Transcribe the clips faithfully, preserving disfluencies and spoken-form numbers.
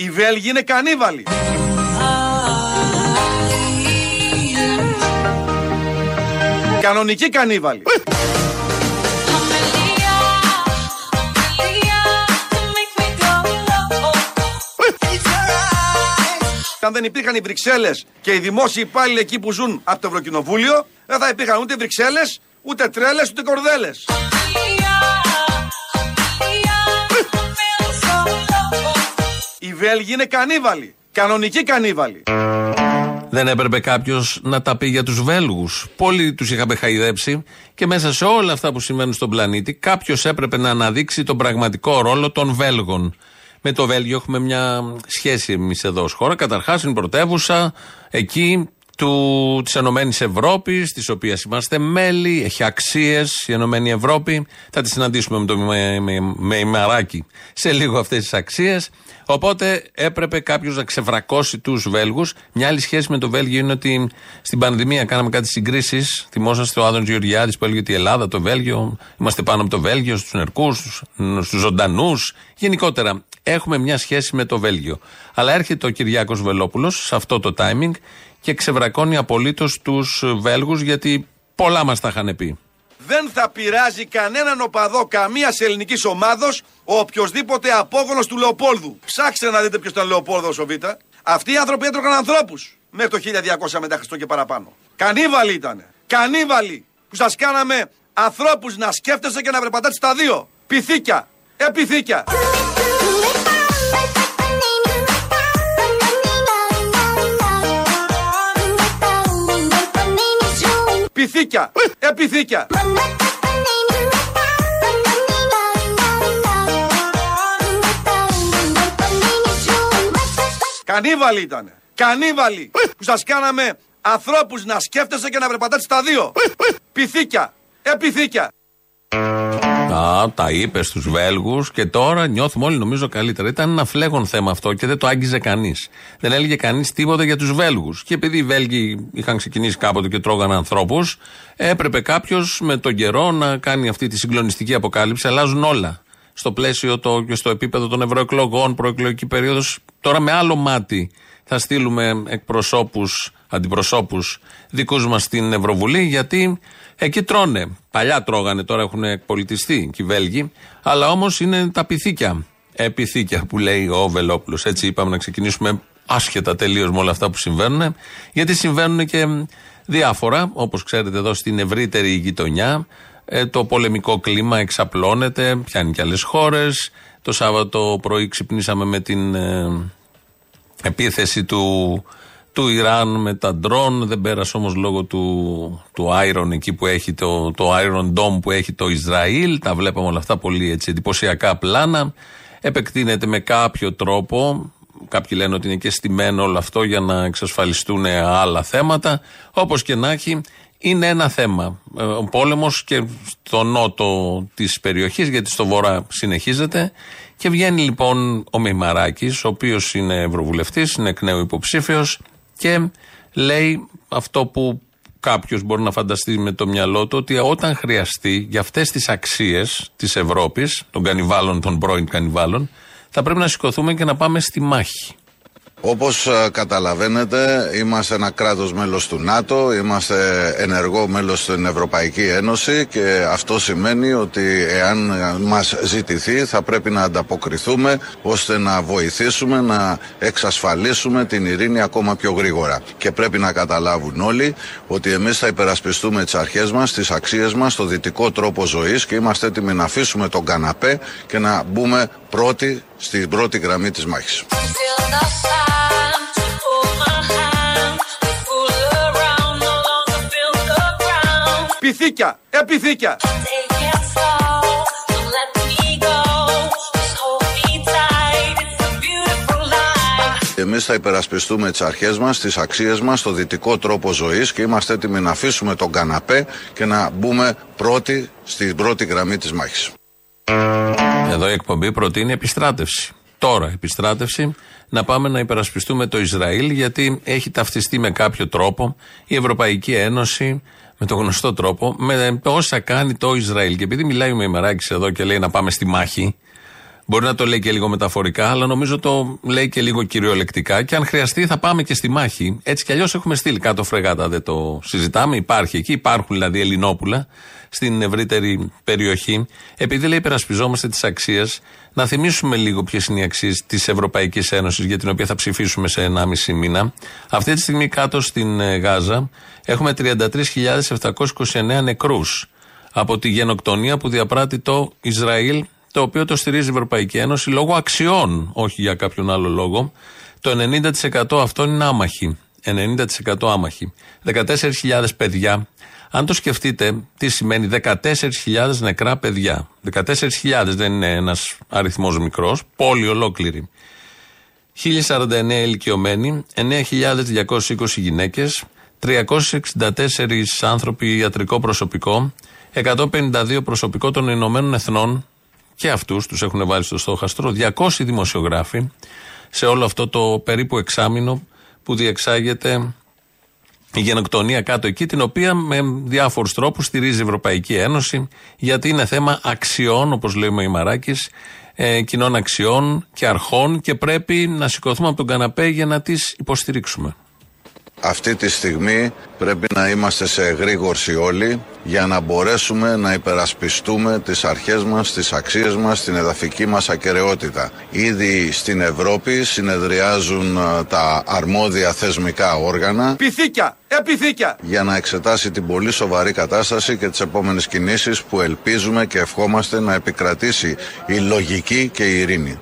Οι Βέλγοι είναι κανίβαλοι. Κανονικοί κανίβαλοι. Αν δεν υπήρχαν οι Βρυξέλλες και οι δημόσιοι υπάλληλοι εκεί που ζουν από το Ευρωκοινοβούλιο, δεν θα υπήρχαν ούτε Βρυξέλλες, ούτε τρέλες, ούτε κορδέλες. Οι Βέλγοι είναι κανίβαλοι. Κανονικοί κανίβαλοι. Δεν έπρεπε κάποιος να τα πει για τους Βέλγους? Πολλοί τους είχαμε χαϊδέψει και μέσα σε όλα αυτά που συμβαίνουν στον πλανήτη, κάποιος έπρεπε να αναδείξει τον πραγματικό ρόλο των Βέλγων. Με το Βέλγιο έχουμε μια σχέση εμείς εδώ ως χώρα. Καταρχάς είναι πρωτεύουσα εκεί του, της Ενωμένης Ευρώπης, της οποίας είμαστε μέλη, έχει αξίες η Ενωμένη Ευρώπη. Θα τη συναντήσουμε με το με, με, με ημαράκι σε λίγο αυτές τις αξίες. Οπότε έπρεπε κάποιος να ξεβρακώσει τους Βέλγους. Μια άλλη σχέση με το Βέλγιο είναι ότι στην πανδημία κάναμε κάτι συγκρίσεις. Θυμόσαστε ο Άδωνης Γεωργιάδης που έλεγε ότι η Ελλάδα, το Βέλγιο, είμαστε πάνω από το Βέλγιο, στους νερκούς, στους, στους ζωντανούς. Γενικότερα έχουμε μια σχέση με το Βέλγιο. Αλλά έρχεται ο Κυριάκος Βελόπουλος σε αυτό το timing και ξεβρακώνει απολύτως τους Βέλγους, γιατί πολλά μας τα είχαν πει. Δεν θα πειράζει κανέναν οπαδό καμίας ελληνικής ομάδος ο οποιοσδήποτε απόγονος του Λεοπόλδου. Ψάξτε να δείτε ποιος ήταν Λεοπόλδος ο Β. Αυτοί οι άνθρωποι έτρωγαν ανθρώπους μέχρι το χίλια διακόσια μετά Χριστό και παραπάνω. Κανίβαλοι ήτανε. Κανίβαλοι που σας κάναμε ανθρώπους να σκέφτεσαι και να περπατάτε στα δύο. Πυθίκια. Επιθήκια. Πυθίκια. Επιθήκια. Κανίβαλοι ήτανε. Κανίβαλοι που σας κάναμε ανθρώπους να σκέφτεσαι και να περπατάτε στα δύο. Πυθίκια. Επιθήκια. Α, τα είπε στους Βέλγους και τώρα νιώθουμε όλοι νομίζω καλύτερα. Ήταν ένα φλέγον θέμα αυτό και δεν το άγγιζε κανείς. Δεν έλεγε κανείς τίποτα για τους Βέλγους. Και επειδή οι Βέλγοι είχαν ξεκινήσει κάποτε και τρώγαν ανθρώπους, έπρεπε κάποιος με τον καιρό να κάνει αυτή τη συγκλονιστική αποκάλυψη. Αλλάζουν όλα. Στο πλαίσιο το, και στο επίπεδο των ευρωεκλογών, προεκλογική περίοδος, τώρα με άλλο μάτι θα στείλουμε εκπροσώπους, αντιπροσώπους δικούς μας στην Ευρωβουλή, γιατί εκεί τρώνε. Παλιά τρώγανε, τώρα έχουν εκπολιτιστεί και οι Βέλγοι, αλλά όμως είναι τα πυθίκια. Επιθήκια που λέει ο Βελόπουλος. Έτσι είπαμε να ξεκινήσουμε άσχετα τελείως με όλα αυτά που συμβαίνουν, γιατί συμβαίνουν και διάφορα, όπως ξέρετε εδώ στην ευρύτερη γειτονιά. Το πολεμικό κλίμα εξαπλώνεται, πιάνει και άλλες χώρες. Το Σάββατο πρωί ξυπνήσαμε με την ε, επίθεση του, του Ιράν με τα ντρόν. Δεν πέρασε όμως λόγω του, του Iron εκεί που έχει το, το Iron Dome που έχει το Ισραήλ. Τα βλέπαμε όλα αυτά πολύ έτσι, εντυπωσιακά πλάνα. Επεκτείνεται με κάποιο τρόπο. Κάποιοι λένε ότι είναι και στημένο όλο αυτό για να εξασφαλιστούν άλλα θέματα. Όπως και να έχει, είναι ένα θέμα. Ο πόλεμος και στο νότο της περιοχής, γιατί στο βορρά συνεχίζεται. Και βγαίνει λοιπόν ο Μεϊμαράκης, ο οποίος είναι ευρωβουλευτής, είναι εκ νέου υποψήφιος και λέει αυτό που κάποιος μπορεί να φανταστεί με το μυαλό του, ότι όταν χρειαστεί για αυτές τις αξίες της Ευρώπης, των κανιβάλων, των πρώην κανιβάλων, θα πρέπει να σηκωθούμε και να πάμε στη μάχη. Όπως καταλαβαίνετε, είμαστε ένα κράτος μέλος του ΝΑΤΟ, είμαστε ενεργό μέλος στην Ευρωπαϊκή Ένωση και αυτό σημαίνει ότι εάν μας ζητηθεί θα πρέπει να ανταποκριθούμε ώστε να βοηθήσουμε να εξασφαλίσουμε την ειρήνη ακόμα πιο γρήγορα. Και πρέπει να καταλάβουν όλοι ότι εμείς θα υπερασπιστούμε τις αρχές μας, τις αξίες μας, το δυτικό τρόπο ζωής και είμαστε έτοιμοι να αφήσουμε τον καναπέ και να μπούμε πρώτοι στην πρώτη γραμμή της μάχης. Πυθίκια, επιθήκια. Εμείς θα υπερασπιστούμε τις αρχές μας, τις αξίες μας, το δυτικό τρόπο ζωής και είμαστε έτοιμοι να αφήσουμε τον καναπέ και να μπούμε πρώτοι στην πρώτη γραμμή της μάχης. Εδώ η εκπομπή προτείνει επιστράτευση. Τώρα επιστράτευση, να πάμε να υπερασπιστούμε το Ισραήλ, γιατί έχει ταυτιστεί με κάποιο τρόπο η Ευρωπαϊκή Ένωση, με τον γνωστό τρόπο, με όσα κάνει το Ισραήλ. Και επειδή μιλάει ο Μεϊμαράκης εδώ και λέει να πάμε στη μάχη, Μπορεί να το λέει και λίγο μεταφορικά, αλλά νομίζω το λέει και λίγο κυριολεκτικά. Και αν χρειαστεί, θα πάμε και στη μάχη. Έτσι κι αλλιώς έχουμε στείλει κάτω φρεγάτα, δεν το συζητάμε. Υπάρχει εκεί, υπάρχουν δηλαδή Ελληνόπουλα στην ευρύτερη περιοχή. Επειδή λέει υπερασπιζόμαστε τις αξίες, να θυμίσουμε λίγο ποιες είναι οι αξίες της Ευρωπαϊκής Ένωσης, για την οποία θα ψηφίσουμε σε ενάμιση μήνα. Αυτή τη στιγμή κάτω στην Γάζα έχουμε τριάντα τρεις χιλιάδες επτακόσιους είκοσι εννέα νεκρούς από τη γενοκτονία που διαπράττει το Ισραήλ, το οποίο το στηρίζει η Ευρωπαϊκή Ένωση λόγω αξιών, όχι για κάποιον άλλο λόγο. Το ενενήντα τοις εκατό αυτών είναι άμαχοι. ενενήντα τοις εκατό άμαχοι. δεκατέσσερις χιλιάδες παιδιά. Αν το σκεφτείτε, τι σημαίνει δεκατέσσερις χιλιάδες νεκρά παιδιά. δεκατέσσερις χιλιάδες δεν είναι ένας αριθμός μικρός, πόλη ολόκληρη. χίλια σαράντα εννέα ηλικιωμένοι, εννέα χιλιάδες διακόσιες είκοσι γυναίκες, τριακόσιοι εξήντα τέσσερις άνθρωποι ιατρικό προσωπικό, εκατόν πενήντα δύο προσωπικό των Ηνωμένων Εθνών, και αυτούς τους έχουν βάλει στο στόχαστρο, διακόσιοι δημοσιογράφοι, σε όλο αυτό το περίπου εξάμηνο που διεξάγεται η γενοκτονία κάτω εκεί, την οποία με διάφορους τρόπους στηρίζει η Ευρωπαϊκή Ένωση, γιατί είναι θέμα αξιών, όπως λέει ο Μαϊμαράκης, ε, κοινών αξιών και αρχών, και πρέπει να σηκωθούμε από τον καναπέ για να τις υποστηρίξουμε. Αυτή τη στιγμή πρέπει να είμαστε σε εγρήγορση όλοι για να μπορέσουμε να υπερασπιστούμε τις αρχές μας, τις αξίες μας, την εδαφική μας ακεραιότητα. Ήδη στην Ευρώπη συνεδριάζουν τα αρμόδια θεσμικά όργανα. Πυθίκια, επιθήκια. Για να εξετάσει την πολύ σοβαρή κατάσταση και τις επόμενες κινήσεις που ελπίζουμε και ευχόμαστε να επικρατήσει η λογική και η ειρήνη.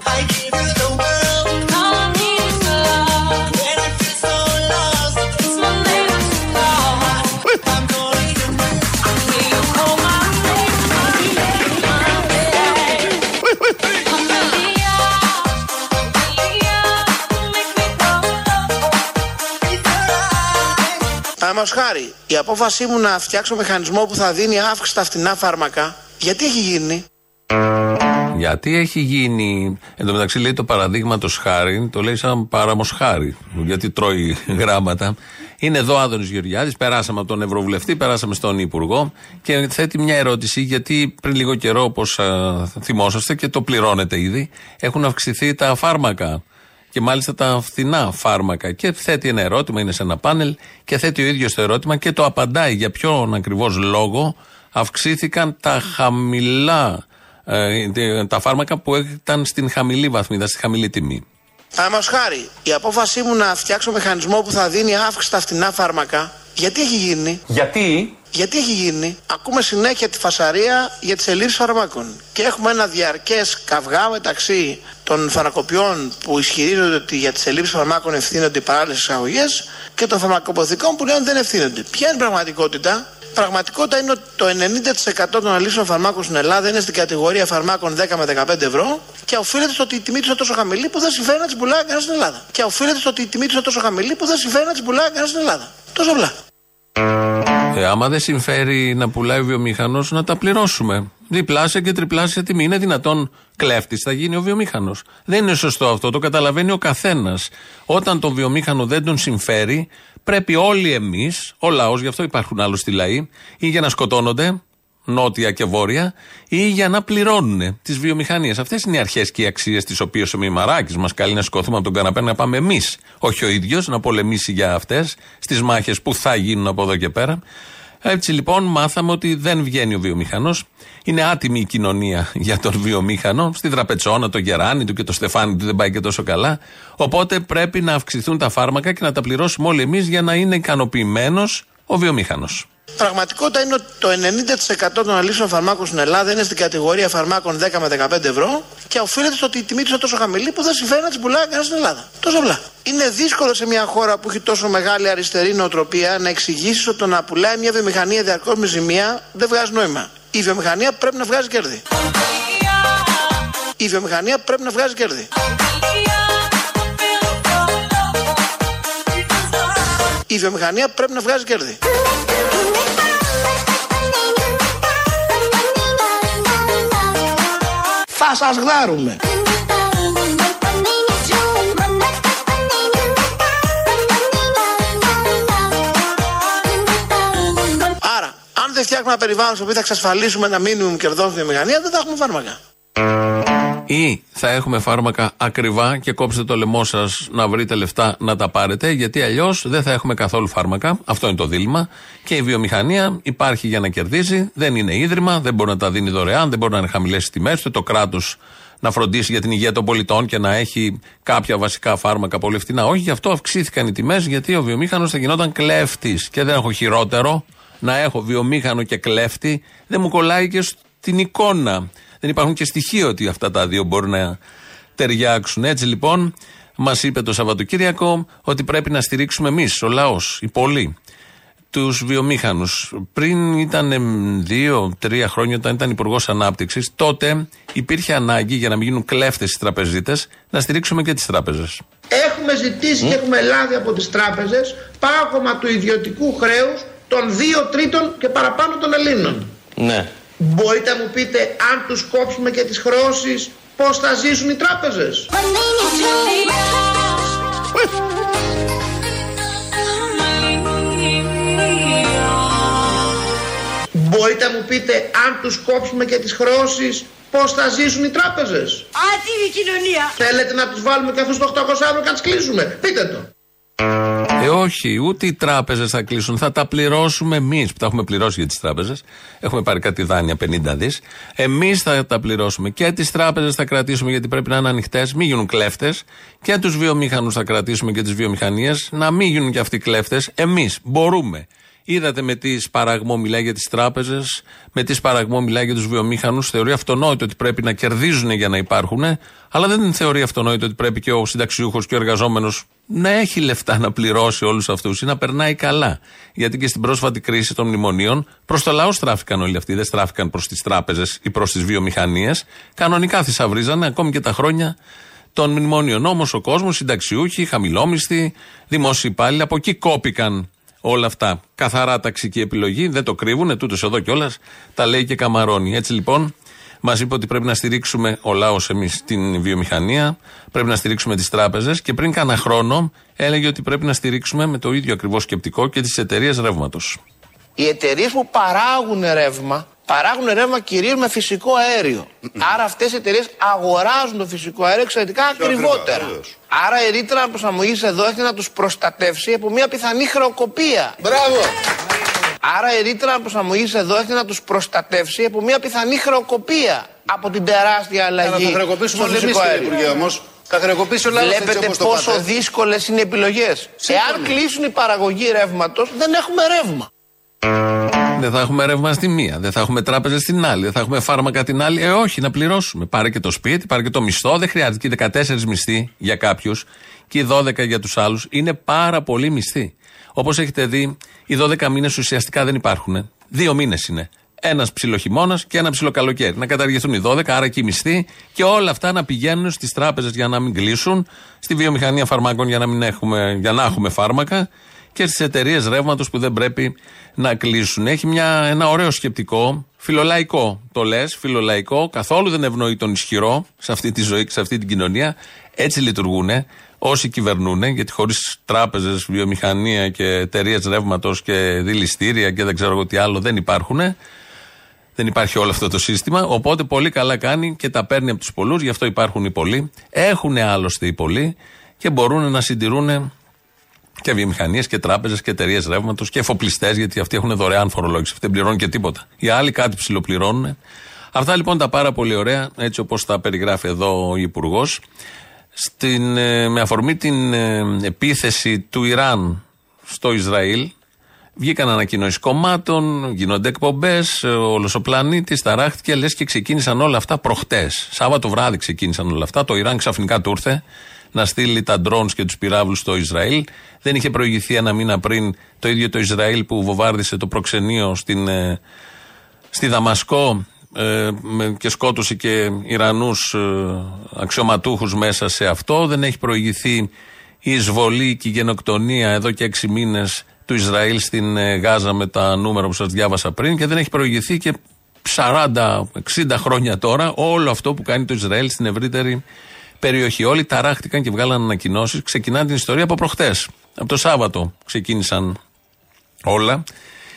Παραδείγματος χάρη, η απόφασή μου να φτιάξω μηχανισμό που θα δίνει αύξηση στα φτηνά φάρμακα, γιατί έχει γίνει? Γιατί έχει γίνει? Εν τω μεταξύ λέει το παραδείγματος χάρη, το λέει σαν παράμος χάρη, γιατί τρώει γράμματα. Είναι εδώ ο Άδωνης Γεωργιάδης, περάσαμε από τον Ευρωβουλευτή, περάσαμε στον Υπουργό και θέτει μια ερώτηση, γιατί πριν λίγο καιρό, όπως α, θυμόσαστε και το πληρώνετε ήδη, έχουν αυξηθεί τα φάρμακα. Και μάλιστα τα φθηνά φάρμακα. Και θέτει ένα ερώτημα, είναι σε ένα πάνελ, και θέτει ο ίδιος το ερώτημα και το απαντάει για ποιον ακριβώς λόγο αυξήθηκαν τα χαμηλά, ε, τα φάρμακα που ήταν στην χαμηλή βαθμίδα, στη χαμηλή τιμή. Παραδείγματος χάρη, η απόφασή μου να φτιάξω μηχανισμό που θα δίνει αύξηση στα φτηνά φάρμακα, γιατί έχει γίνει? Γιατί? Γιατί έχει γίνει? Ακούμε συνέχεια τη φασαρία για τις ελλείψεις φαρμάκων. Και έχουμε ένα διαρκές καυγά μεταξύ των φαρμακοποιών που ισχυρίζονται ότι για τις ελλείψεις φαρμάκων ευθύνονται οι παράλληλες εισαγωγές και των φαρμακοποθηκών που λένε δεν ευθύνονται. Ποια είναι η πραγματικότητα? Η πραγματικότητα είναι ότι το ενενήντα τοις εκατό των ελλείψεων φαρμάκων στην Ελλάδα είναι στην κατηγορία φαρμάκων δέκα με δεκαπέντε ευρώ και οφείλεται στο ότι η τιμή τους είναι τόσο χαμηλή που δεν συμφέρει να τις πουλάει κανένας στην Ελλάδα. Και οφείλεται στο ότι η τιμή τους είναι τόσο χαμηλή που δεν συμφέρει να τις πουλάει κανένας στην Ελλάδα. Τόσο απλά. Ε, άμα δεν συμφέρει να πουλάει ο βιομηχανός, να τα πληρώσουμε. Διπλάσια και τριπλάσια τιμή. Είναι δυνατόν κλέφτης θα γίνει ο βιομήχανος? Δεν είναι σωστό αυτό, το καταλαβαίνει ο καθένας. Όταν τον βιομήχανο δεν τον συμφέρει, πρέπει όλοι εμείς, ο λαός, γι' αυτό υπάρχουν άλλοι λαοί, ή για να σκοτώνονται, νότια και βόρεια, ή για να πληρώνουν τις βιομηχανίες. Αυτές είναι οι αρχές και οι αξίες τις οποίες ο Μημαράκης μας καλεί να σηκωθούμε από τον καναπέ να πάμε εμείς, όχι ο ίδιος, να πολεμήσει για αυτές στις μάχες που θα γίνουν από εδώ και πέρα. Έτσι λοιπόν μάθαμε ότι δεν βγαίνει ο βιομηχανός. Είναι άτιμη η κοινωνία για τον βιομήχανο. Στη Δραπετσόνα το γεράνι του και το στεφάνι του δεν πάει και τόσο καλά. Οπότε πρέπει να αυξηθούν τα φάρμακα και να τα πληρώσουμε όλοι εμείς για να είναι ικανοποιημένος ο βιομήχανος. Πραγματικότητα είναι ότι το ενενήντα τοις εκατό των ελλείψεων φαρμάκων στην Ελλάδα είναι στην κατηγορία φαρμάκων δέκα με δεκαπέντε ευρώ και οφείλεται στο ότι η τιμή τους είναι τόσο χαμηλή που δεν συμφέρει να τις πουλάει κανένας στην Ελλάδα. Τόσο απλά. Είναι δύσκολο σε μια χώρα που έχει τόσο μεγάλη αριστερή νοοτροπία να εξηγήσει ότι το να πουλάει μια βιομηχανία διαρκώς με ζημία δεν βγάζει νόημα. Η βιομηχανία πρέπει να βγάζει κέρδη. Η βιομηχανία πρέπει να βγάζει κέρδη. Η βιομηχανία πρέπει να βγάζει κέρδη. Θα σας γδάρουμε. Άρα, αν δεν φτιάχνουμε ένα περιβάλλον στο οποίο θα εξασφαλίσουμε ένα μίνιμουμ κερδών στη βιομηχανία, δεν θα έχουμε φάρμακα. Ή θα έχουμε φάρμακα ακριβά και κόψτε το λαιμό σας να βρείτε λεφτά να τα πάρετε, γιατί αλλιώς δεν θα έχουμε καθόλου φάρμακα. Αυτό είναι το δίλημμα. Και η βιομηχανία υπάρχει για να κερδίζει, δεν είναι ίδρυμα, δεν μπορεί να τα δίνει δωρεάν, δεν μπορεί να είναι χαμηλές τιμές, ούτε το κράτος να φροντίσει για την υγεία των πολιτών και να έχει κάποια βασικά φάρμακα πολύ φτηνά. Όχι, γι' αυτό αυξήθηκαν οι τιμές, γιατί ο βιομήχανος θα γινόταν κλέφτης. Και δεν έχω χειρότερο να έχω βιομήχανο και κλέφτη, δεν μου κολλάει και στην εικόνα. Δεν υπάρχουν και στοιχεία ότι αυτά τα δύο μπορούν να ταιριάξουν. Έτσι λοιπόν, μας είπε το Σαββατοκύριακο ότι πρέπει να στηρίξουμε εμείς, ο λαός, οι πολλοί, τους βιομήχανους. Πριν ήταν δύο-τρία χρόνια, όταν ήταν υπουργός Ανάπτυξης, τότε υπήρχε ανάγκη για να μην γίνουν κλέφτες οι τραπεζίτες, να στηρίξουμε και τις τράπεζες. Έχουμε ζητήσει mm. και έχουμε λάβει από τις τράπεζες πάγωμα του ιδιωτικού χρέους των δύο τρίτων και παραπάνω των Ελλήνων. Ναι. Μπορείτε να μου πείτε, αν τους κόψουμε και τις χρεώσεις, πώς θα ζήσουν οι τράπεζες? Μπορείτε να μου πείτε, αν τους κόψουμε και τις χρεώσεις, πώς θα ζήσουν οι τράπεζες? Άτιμη κοινωνία. Θέλετε να τους βάλουμε και αυτούς το οκτακόσια ευρώ και να τις κλείσουμε? Πείτε το. Ε, όχι, ούτε οι τράπεζες θα κλείσουν. Θα τα πληρώσουμε εμείς που τα έχουμε πληρώσει για τις τράπεζες. Έχουμε πάρει κάτι δάνεια πενήντα δις. Εμείς θα τα πληρώσουμε. Και τις τράπεζες θα κρατήσουμε, γιατί πρέπει να είναι ανοιχτές, μην γίνουν κλέφτες. Και τους βιομήχανους θα κρατήσουμε και τις βιομηχανίες, να μην γίνουν και αυτοί κλέφτες. Εμείς μπορούμε. Είδατε με τι σπαραγμό μιλάει για τις τράπεζες, με τι σπαραγμό μιλάει για τους βιομήχανους. Θεωρεί αυτονόητο ότι πρέπει να κερδίζουν για να υπάρχουν, αλλά δεν θεωρεί αυτονόητο ότι πρέπει και ο συνταξιούχος και ο εργαζόμενος να έχει λεφτά να πληρώσει όλους αυτούς ή να περνάει καλά. Γιατί και στην πρόσφατη κρίση των μνημονίων, προς το λαό στράφηκαν όλοι αυτοί. Δεν στράφηκαν προς τις τράπεζες ή προς τις βιομηχανίες. Κανονικά θησαυρίζανε ακόμη και τα χρόνια των μνημονίων. Όμως ο κόσμος, συνταξιούχοι, χαμηλόμισθοι, δημόσιοι υπάλληλοι, από εκεί κόπηκαν. Όλα αυτά. Καθαρά ταξική επιλογή, δεν το κρύβουνε, τούτος εδώ κιόλας τα λέει και καμαρώνει. Έτσι λοιπόν, μας είπε ότι πρέπει να στηρίξουμε ο λαός εμείς την βιομηχανία, πρέπει να στηρίξουμε τις τράπεζες και πριν κάνα χρόνο έλεγε ότι πρέπει να στηρίξουμε με το ίδιο ακριβώς σκεπτικό και τις εταιρείες ρεύματος. Οι εταιρείες που παράγουν ρεύμα, παράγουν ρεύμα κυρίως με φυσικό αέριο. Άρα αυτές οι εταιρείες αγοράζουν το φυσικό αέριο εξαιρετικά ακριβότερα. Άρα η ρήτρα προσαρμογής εδώ έχει να τους προστατεύσει από μια πιθανή χρεοκοπία. Μπράβο! Άρα η ρήτρα προσαρμογής εδώ έχει να τους προστατεύσει από μια πιθανή χρεοκοπία από την τεράστια αλλαγή. Θα χρεοκοπήσουμε όλοι εμείς, κύριε Υπουργέ, όμως. Θα χρεοκοπήσει ο λαός. Βλέπετε πόσο δύσκολες είναι οι επιλογές. Εάν κλείσουν οι παραγωγοί ρεύματος, δεν έχουμε ρεύμα. Δεν θα έχουμε ρεύμα στη μία, δεν θα έχουμε τράπεζες στην άλλη, δεν θα έχουμε φάρμακα την άλλη. Ε, όχι, να πληρώσουμε. Πάρε και το σπίτι, πάρε και το μισθό. Δεν χρειάζεται. Και οι δεκατέσσερις μισθοί για κάποιους και οι δώδεκα για τους άλλους είναι πάρα πολύ μισθοί. Όπως έχετε δει, οι δώδεκα μήνες ουσιαστικά δεν υπάρχουν. Δύο μήνες είναι. Ένας ψιλοχειμώνας και ένα ψιλοκαλοκαίρι. Να καταργηθούν οι δώδεκα, άρα και οι μισθοί, και όλα αυτά να πηγαίνουν στις τράπεζες για να μην κλείσουν, στη βιομηχανία φαρμάκων για να, μην έχουμε, για να έχουμε φάρμακα, και στις εταιρείες ρεύματος που δεν πρέπει να κλείσουν. Έχει μια, ένα ωραίο σκεπτικό, φιλολαϊκό το λες, φιλολαϊκό, καθόλου δεν ευνοεί τον ισχυρό σε αυτή τη ζωή και σε αυτή την κοινωνία. Έτσι λειτουργούν όσοι κυβερνούν, γιατί χωρίς τράπεζες, βιομηχανία και εταιρείες ρεύματος και δηληστήρια και δεν ξέρω εγώ τι άλλο δεν υπάρχουν. Δεν υπάρχει όλο αυτό το σύστημα. Οπότε πολύ καλά κάνει και τα παίρνει από τους πολλούς, γι' αυτό υπάρχουν οι πολλοί. Έχουν άλλωστε οι πολλοί και μπορούν να συντηρούν και βιομηχανίες και τράπεζες και εταιρείες ρεύματος και εφοπλιστές, γιατί αυτοί έχουν δωρεάν φορολόγηση. Αυτοί δεν πληρώνουν και τίποτα. Οι άλλοι κάτι ψιλοπληρώνουν. Αυτά λοιπόν τα πάρα πολύ ωραία, έτσι όπως τα περιγράφει εδώ ο Υπουργός. Στην, με αφορμή την ε, επίθεση του Ιράν στο Ισραήλ, βγήκαν ανακοινώσεις κομμάτων, γίνονται εκπομπές, όλος ο πλανήτης ταράχτηκε, λες και ξεκίνησαν όλα αυτά προχτές. Σάββατο βράδυ ξεκίνησαν όλα αυτά. Το Ιράν ξαφνικά του ήρθε να στείλει τα drones και τους πυράβλους στο Ισραήλ. Δεν είχε προηγηθεί ένα μήνα πριν το ίδιο το Ισραήλ που βομβάρδισε το προξενείο στην, ε, στη Δαμασκό ε, και σκότωσε και Ιρανούς ε, αξιωματούχους μέσα σε αυτό. Δεν έχει προηγηθεί η εισβολή και η γενοκτονία εδώ και έξι μήνες του Ισραήλ στην ε, Γάζα με τα νούμερα που σας διάβασα πριν, και δεν έχει προηγηθεί και σαράντα εξήντα χρόνια τώρα όλο αυτό που κάνει το Ισραήλ στην ευρύτερη περιοχή. Όλοι ταράχτηκαν και βγάλαν ανακοινώσεις. Ξεκινάνε την ιστορία από προχτές. Από το Σάββατο ξεκίνησαν όλα.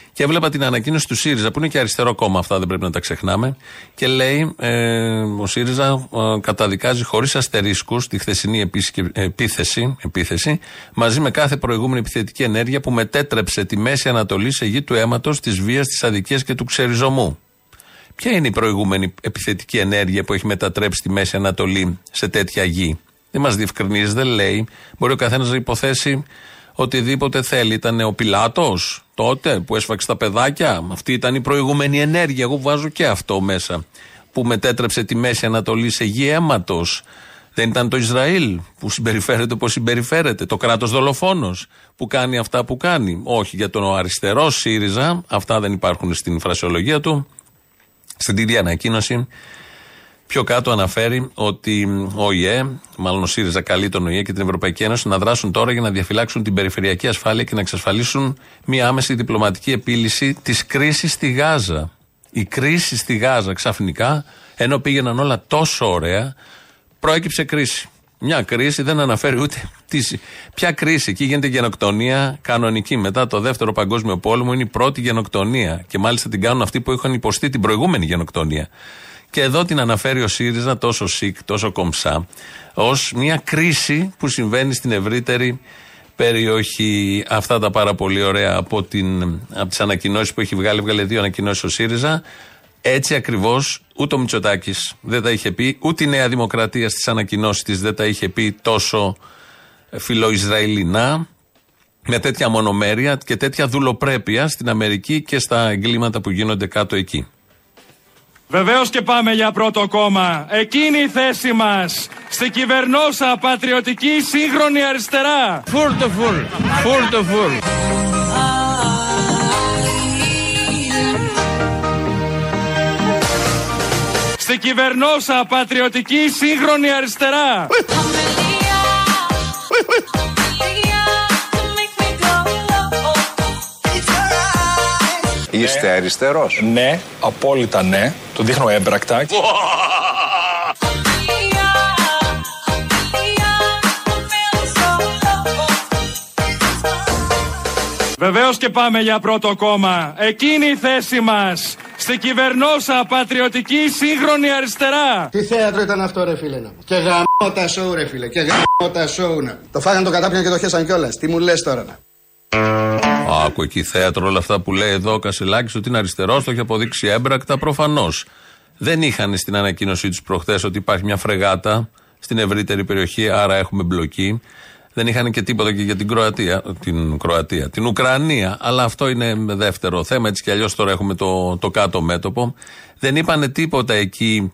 Και έβλεπα την ανακοίνωση του ΣΥΡΙΖΑ, που είναι και αριστερό κόμμα, αυτά δεν πρέπει να τα ξεχνάμε. Και λέει, ε, ο ΣΥΡΙΖΑ ε, καταδικάζει χωρίς αστερίσκους τη χθεσινή επίθεση, επίθεση, μαζί με κάθε προηγούμενη επιθετική ενέργεια που μετέτρεψε τη Μέση Ανατολή σε γη του αίματος, της βίας, της αδικίας και του ξεριζωμού. Ποια είναι η προηγούμενη επιθετική ενέργεια που έχει μετατρέψει τη Μέση Ανατολή σε τέτοια γη? Δεν μας διευκρινίζει, δεν λέει. Μπορεί ο καθένας να υποθέσει οτιδήποτε θέλει. Ήταν ο Πιλάτος τότε που έσφαξε τα παιδάκια. Αυτή ήταν η προηγούμενη ενέργεια. Εγώ βάζω και αυτό μέσα. Που μετέτρεψε τη Μέση Ανατολή σε γη αίματος. Δεν ήταν το Ισραήλ που συμπεριφέρεται όπως συμπεριφέρεται. Το κράτος δολοφόνος που κάνει αυτά που κάνει. Όχι, για τον αριστερό ΣΥΡΙΖΑ αυτά δεν υπάρχουν στην φρασιολογία του. Στην ίδια ανακοίνωση πιο κάτω αναφέρει ότι ο ΟΗΕ, μάλλον ο ΣΥΡΙΖΑ, καλεί τον ΟΗΕ και την Ευρωπαϊκή Ένωση να δράσουν τώρα για να διαφυλάξουν την περιφερειακή ασφάλεια και να εξασφαλίσουν μια άμεση διπλωματική επίλυση της κρίσης στη Γάζα. Η κρίση στη Γάζα ξαφνικά, ενώ πήγαιναν όλα τόσο ωραία, προέκυψε κρίση. Μια κρίση, δεν αναφέρει ούτε ποια κρίση. Εκεί γίνεται γενοκτονία κανονική. Μετά το δεύτερο παγκόσμιο πόλεμο είναι η πρώτη γενοκτονία. Και μάλιστα την κάνουν αυτοί που είχαν υποστεί την προηγούμενη γενοκτονία. Και εδώ την αναφέρει ο ΣΥΡΙΖΑ τόσο σικ, τόσο κομψά, ως μια κρίση που συμβαίνει στην ευρύτερη περιοχή. Αυτά τα πάρα πολύ ωραία από, την, από τις ανακοινώσεις που έχει βγάλει. Βγάλε δύο ανακοινώσεις ο ΣΥΡΙΖΑ. Έτσι ακριβώς ούτε ο Μητσοτάκης δεν τα είχε πει, ούτε η Νέα Δημοκρατία στις ανακοινώσεις της δεν τα είχε πει τόσο φιλοϊσραηλινά, με τέτοια μονομέρεια και τέτοια δουλοπρέπεια στην Αμερική και στα εγκλήματα που γίνονται κάτω εκεί. Βεβαίως και πάμε για πρώτο κόμμα. Εκείνη η θέση μας στη κυβερνόσα πατριωτική σύγχρονη αριστερά. Φουλ το φουλ, φουλ το φουλ. Στη κυβερνόσα πατριωτική σύγχρονη αριστερά. Είστε αριστερός? Ναι, απόλυτα ναι. Το δείχνω έμπρακτα. Βεβαίως και πάμε για πρώτο κόμμα. Εκείνη η θέση μας στη κυβερνόσα πατριωτική σύγχρονη αριστερά. Τι θέατρο ήταν αυτό ρε φίλε να. Και γαμώ τα σόου ρε φίλε. Και γαμώ τα σόου να. Το φάγανε, το κατάπιαν και το χέσαν κιόλας. Τι μου λες τώρα να. Άκου εκεί θέατρο όλα αυτά που λέει εδώ ο Κασελάκης ότι είναι αριστερός, το έχει αποδείξει έμπρακτα προφανώς. Δεν είχαν στην ανακοίνωσή τους προχθές ότι υπάρχει μια φρεγάτα στην ευρύτερη περιοχή, άρα έχουμε μπλοκή. Δεν είχαν και τίποτα και για την Κροατία, την Κροατία, την Ουκρανία, αλλά αυτό είναι δεύτερο θέμα, έτσι κι αλλιώς τώρα έχουμε το, το κάτω μέτωπο. Δεν είπανε τίποτα εκεί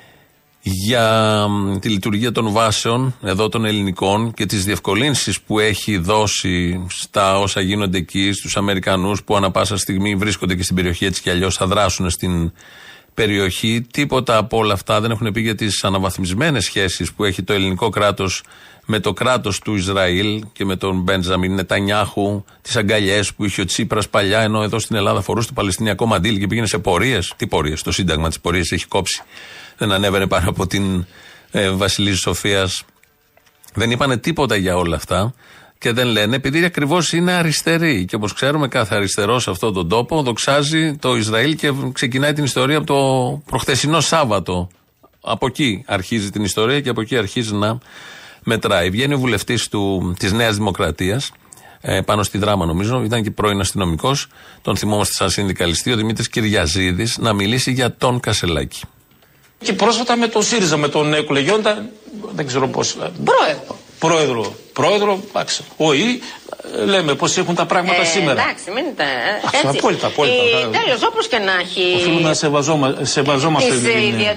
για τη λειτουργία των βάσεων εδώ των ελληνικών και τις διευκολύνσεις που έχει δώσει στα όσα γίνονται εκεί, στους Αμερικανούς που ανα πάσα στιγμή βρίσκονται και στην περιοχή, έτσι κι αλλιώς θα δράσουν στην περιοχή. Τίποτα από όλα αυτά δεν έχουν πει για τις αναβαθμισμένες σχέσεις που έχει το ελληνικό κράτος με το κράτος του Ισραήλ και με τον Μπέντζαμιν Νετανιάχου, τις αγκαλιές που είχε ο Τσίπρας παλιά, ενώ εδώ στην Ελλάδα φορούσε το Παλαιστινιακό μαντίλι και πήγαινε σε πορείες. Τι πορείες? Το Σύνταγμα της πορείες έχει κόψει. Δεν ανέβαινε πάνω από την ε, Βασιλής Σοφίας. Δεν είπανε τίποτα για όλα αυτά και δεν λένε, επειδή ακριβώς είναι αριστεροί. Και όπως ξέρουμε, κάθε αριστερό σε αυτόν τον τόπο δοξάζει το Ισραήλ και ξεκινάει την ιστορία από το προχθεσινό Σάββατο. Από εκεί αρχίζει την ιστορία και από εκεί αρχίζει να μετράει. Βγαίνει ο βουλευτής της Νέας Δημοκρατίας, ε, πάνω στη Δράμα νομίζω, ήταν και πρώην αστυνομικός, τον θυμόμαστε σαν συνδικαλιστή, ο Δημήτρης Κυριαζίδης, να μιλήσει για τον Κασελάκη. Και πρόσφατα με τον ΣΥΡΙΖΑ, με τον Εκκλεγιόντα, δεν ξέρω πώς. Πρόεδρο. Πρόεδρο. Πρόεδρο, εντάξει. Όχι, λέμε πώς έχουν τα πράγματα ε, σήμερα. Εντάξει, μην τα. Έτσι. Απόλυτα, απόλυτα. Ε, τέλος, όπως και να έχει. Οφείλουμε να σεβαζόμα, σεβαζόμαστε. Τις, την... ναι.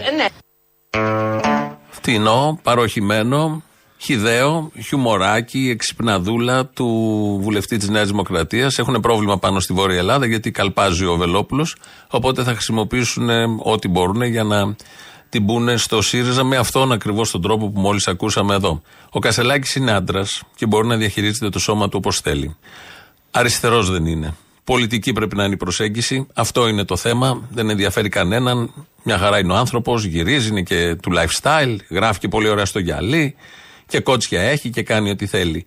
Φτηνό, παροχημένο, χυδαίο, χιουμοράκι, εξυπναδούλα του βουλευτή της Νέας Δημοκρατίας. Έχουν πρόβλημα πάνω στη Βόρεια Ελλάδα γιατί καλπάζει ο Βελόπουλος. Οπότε θα χρησιμοποιήσουν ό,τι μπορούν για να την μπουνε στο ΣΥΡΙΖΑ με αυτόν ακριβώς τον τρόπο που μόλις ακούσαμε εδώ. Ο Κασελάκης είναι άντρας και μπορεί να διαχειρίζεται το σώμα του όπως θέλει. Αριστερός δεν είναι. Πολιτική πρέπει να είναι η προσέγγιση. Αυτό είναι το θέμα. Δεν ενδιαφέρει κανέναν. Μια χαρά είναι ο άνθρωπος, γυρίζει, είναι και του lifestyle, γράφει και πολύ ωραία στο γυαλί και κότσια έχει και κάνει ό,τι θέλει.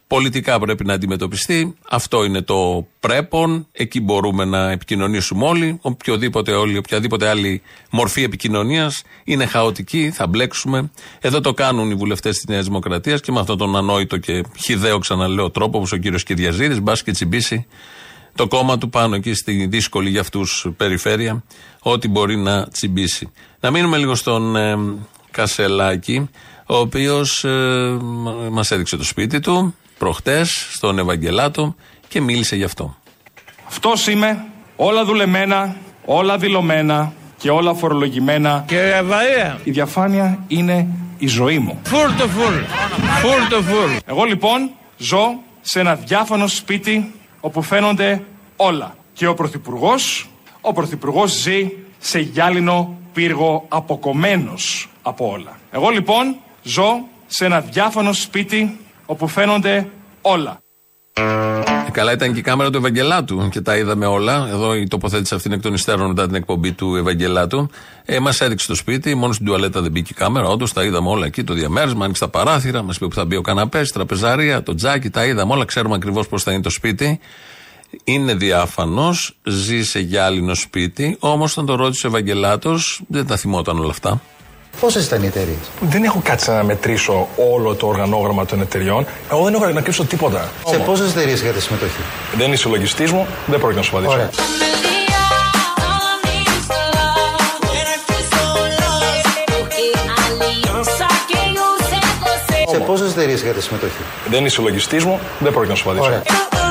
πολιτικά πρέπει να αντιμετωπιστεί. Αυτό είναι το πρέπον. Εκεί μπορούμε να επικοινωνήσουμε όλοι. Οποιοδήποτε, όλοι, οποιαδήποτε άλλη μορφή επικοινωνίας είναι χαοτική, θα μπλέξουμε. Εδώ το κάνουν οι βουλευτές της Νέας Δημοκρατίας και με αυτόν τον ανόητο και χυδαίο, ξαναλέω, τρόπο, όπως ο κύριος Κυριαζίδης, μπας και τσιμπήσει το κόμμα του πάνω εκεί στη δύσκολη για αυτούς περιφέρεια, ό,τι μπορεί να τσιμπήσει. Να μείνουμε λίγο στον ε, Κασελάκη, ο οποίος ε, μας έδειξε το σπίτι του προχτές στον Ευαγγελάτο και μίλησε γι' αυτό. Αυτός είμαι, όλα δουλεμένα, όλα δηλωμένα και όλα φορολογημένα. Κύριε Βαρία, η διαφάνεια είναι η ζωή μου. Φουλ το φουλ, φουλ το φουλ. Εγώ λοιπόν ζω σε ένα διάφανο σπίτι όπου φαίνονται όλα. Και ο Πρωθυπουργός, ο Πρωθυπουργός ζει σε γυάλινο πύργο αποκομμένος από όλα. Εγώ λοιπόν ζω σε ένα διάφανο σπίτι όπου φαίνονται όλα. Ε, καλά ήταν και η κάμερα του Ευαγγελάτου και τα είδαμε όλα. Εδώ η τοποθέτηση αυτή είναι εκ των υστέρων μετά την εκπομπή του Ευαγγελάτου. Ε, μας έδειξε το σπίτι, μόνο στην τουαλέτα δεν μπήκε η κάμερα. Όντως τα είδαμε όλα εκεί, το διαμέρισμα, άνοιξε τα παράθυρα, μας είπε που θα μπει ο καναπές, τραπεζαρία, το τζάκι, τα είδαμε όλα. Ξέρουμε ακριβώς πώς θα είναι το σπίτι. Είναι διάφανος, ζει σε γυάλινο σπίτι. Όμως όταν το ρώτησε ο Ευαγγελάτος, δεν τα θυμόταν όλα αυτά. Πόσες ήταν οι εταιρείες? Δεν έχω κάτσει να μετρήσω όλο το οργανόγραμμα των εταιριών. Εγώ δεν έχω ανακρύψω τίποτα. Σε Όμως. Πόσες εταιρείες είχατε συμμετοχή? Δεν είναι συλλογιστής μου, δεν πρόκειται να σου απαντήσω. Ωραία. Σε πόσες εταιρείες είχατε συμμετοχή? Δεν είναι συλλογιστής μου, δεν πρόκειται να σου απαντήσω. Ωραία.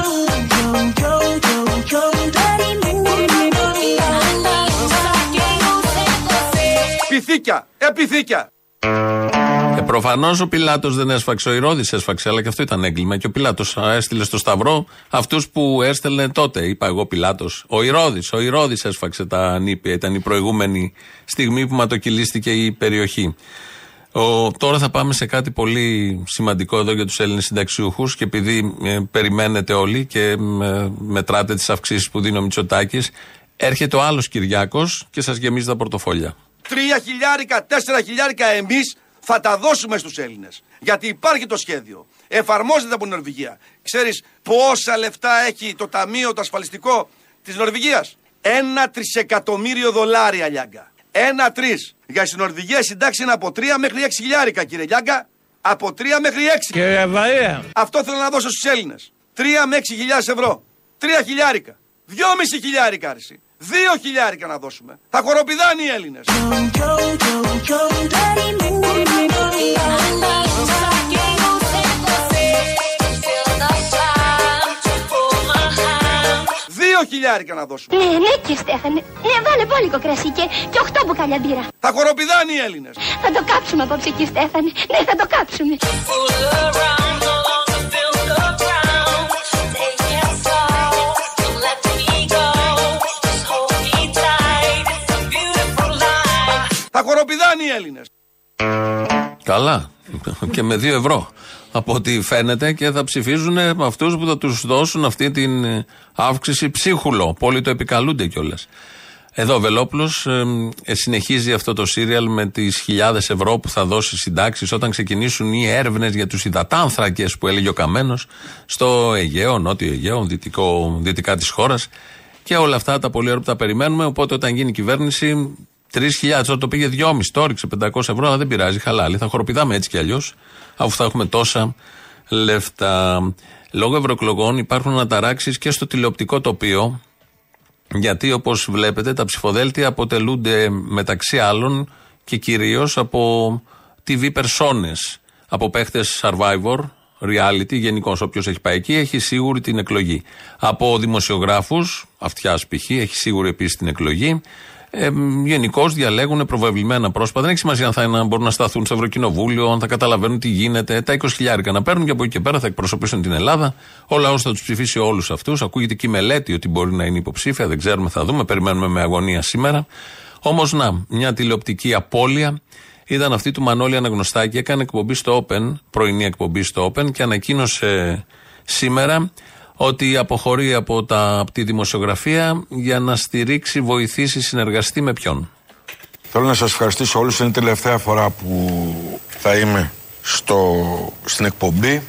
Επιθήκια, επιθήκια. Ε, προφανώς ο Πιλάτος δεν έσφαξε, ο Ηρώδης έσφαξε, αλλά και αυτό ήταν έγκλημα. Και ο Πιλάτος έστειλε στο Σταυρό αυτούς που έστελνε τότε. Είπα εγώ Πιλάτος. Ο Ηρώδης, ο Ηρώδης έσφαξε τα νήπια. Ήταν η προηγούμενη στιγμή που ματοκυλίστηκε η περιοχή. Ο, τώρα θα πάμε σε κάτι πολύ σημαντικό εδώ για τους Έλληνες συνταξιούχους και επειδή ε, περιμένετε όλοι και ε, μετράτε τις αυξήσεις που δίνει ο Μητσοτάκης, έρχεται ο άλλος Κυριάκος και σας γεμίζει τα πορτοφόλια. Τρία χιλιάρικα, τέσσερα χιλιάρικα εμείς θα τα δώσουμε στους Έλληνες. Γιατί υπάρχει το σχέδιο. Εφαρμόζεται από την Νορβηγία. Ξέρεις πόσα λεφτά έχει το ταμείο το ασφαλιστικό της Νορβηγίας? Ένα τρισεκατομμύριο δολάρια, Λιάγκα. Ένα τρεις. Για στην Νορβηγία συντάξει είναι από τρία μέχρι έξι χιλιάρικα, κύριε Λιάγκα. Από τρία μέχρι έξι. Κύριε Βαρία. Αυτό θέλω να δώσω στους Έλληνες. Τρία με έξι χιλιάδες ευρώ. Τρία χιλιάρικα. Δυόμιση χιλιάρικα άρση. Δύο χιλιάρικα να δώσουμε. Θα χοροπηδάνε οι Έλληνες. Δύο χιλιάρικα να δώσουμε. Ναι, ναι, κύριε Στέφανε. Ναι, βάλε μπόλικο κρασί και, και οχτώ μπουκάλια μπύρα. Θα χοροπηδάνε οι Έλληνες. Θα το κάψουμε απόψε, κύριε Στέφανε. Ναι, θα το κάψουμε. Θα χοροπηδάνε οι Έλληνες. Καλά. Και με δύο ευρώ. Από ό,τι φαίνεται και θα ψηφίζουν αυτούς που θα τους δώσουν αυτή την αύξηση ψίχουλο. Πολλοί το επικαλούνται κιόλας. Εδώ ο Βελόπουλος ε, συνεχίζει αυτό το σύριαλ με τις χιλιάδες ευρώ που θα δώσει συντάξεις όταν ξεκινήσουν οι έρευνες για τους υδατάνθρακες που έλεγε ο Καμένος στο Αιγαίο, Νότιο Αιγαίο, δυτικό, δυτικά της χώρας. Και όλα αυτά τα πολύ ωραία που τα περιμένουμε. Οπότε όταν γίνει η κυβέρνηση, τρεις χιλιάδες, όταν το πήγε δυόμισι, το έριξε πεντακόσια ευρώ, αλλά δεν πειράζει, χαλάλι. Θα χοροπηδάμε έτσι κι αλλιώς, αφού θα έχουμε τόσα λεφτά. Λόγω ευρωεκλογών υπάρχουν αναταράξεις και στο τηλεοπτικό τοπίο, γιατί όπως βλέπετε τα ψηφοδέλτια αποτελούνται μεταξύ άλλων και κυρίως από τι βι περσόνες, από παίχτες Survivor, reality, γενικώς όποιος έχει πάει εκεί έχει σίγουρη την εκλογή. Από δημοσιογράφους, αυτιάς π.χ. έχει σίγουρη επίσης την εκλογή. Ε, γενικώς διαλέγουν προβεβλημένα πρόσωπα. Δεν έχει σημασία αν θα είναι, μπορούν να σταθούν στο Ευρωκοινοβούλιο, αν θα καταλαβαίνουν τι γίνεται. Τα είκοσι χιλιάρικα να παίρνουν και από εκεί και πέρα θα εκπροσωπήσουν την Ελλάδα. Ο λαός θα τους ψηφίσει όλους αυτούς. Ακούγεται και η μελέτη ότι μπορεί να είναι υποψήφια. Δεν ξέρουμε, θα δούμε. Περιμένουμε με αγωνία σήμερα. Όμως να, μια τηλεοπτική απώλεια ήταν αυτή του Μανώλη Αναγνωστάκη. Έκανε εκπομπή στο Open, πρωινή εκπομπή στο Open και ανακοίνωσε σήμερα ότι αποχωρεί από, τα, από τη δημοσιογραφία για να στηρίξει, βοηθήσει, συνεργαστεί με ποιον. Θέλω να σας ευχαριστήσω όλους. Είναι η τελευταία φορά που θα είμαι στο, στην εκπομπή.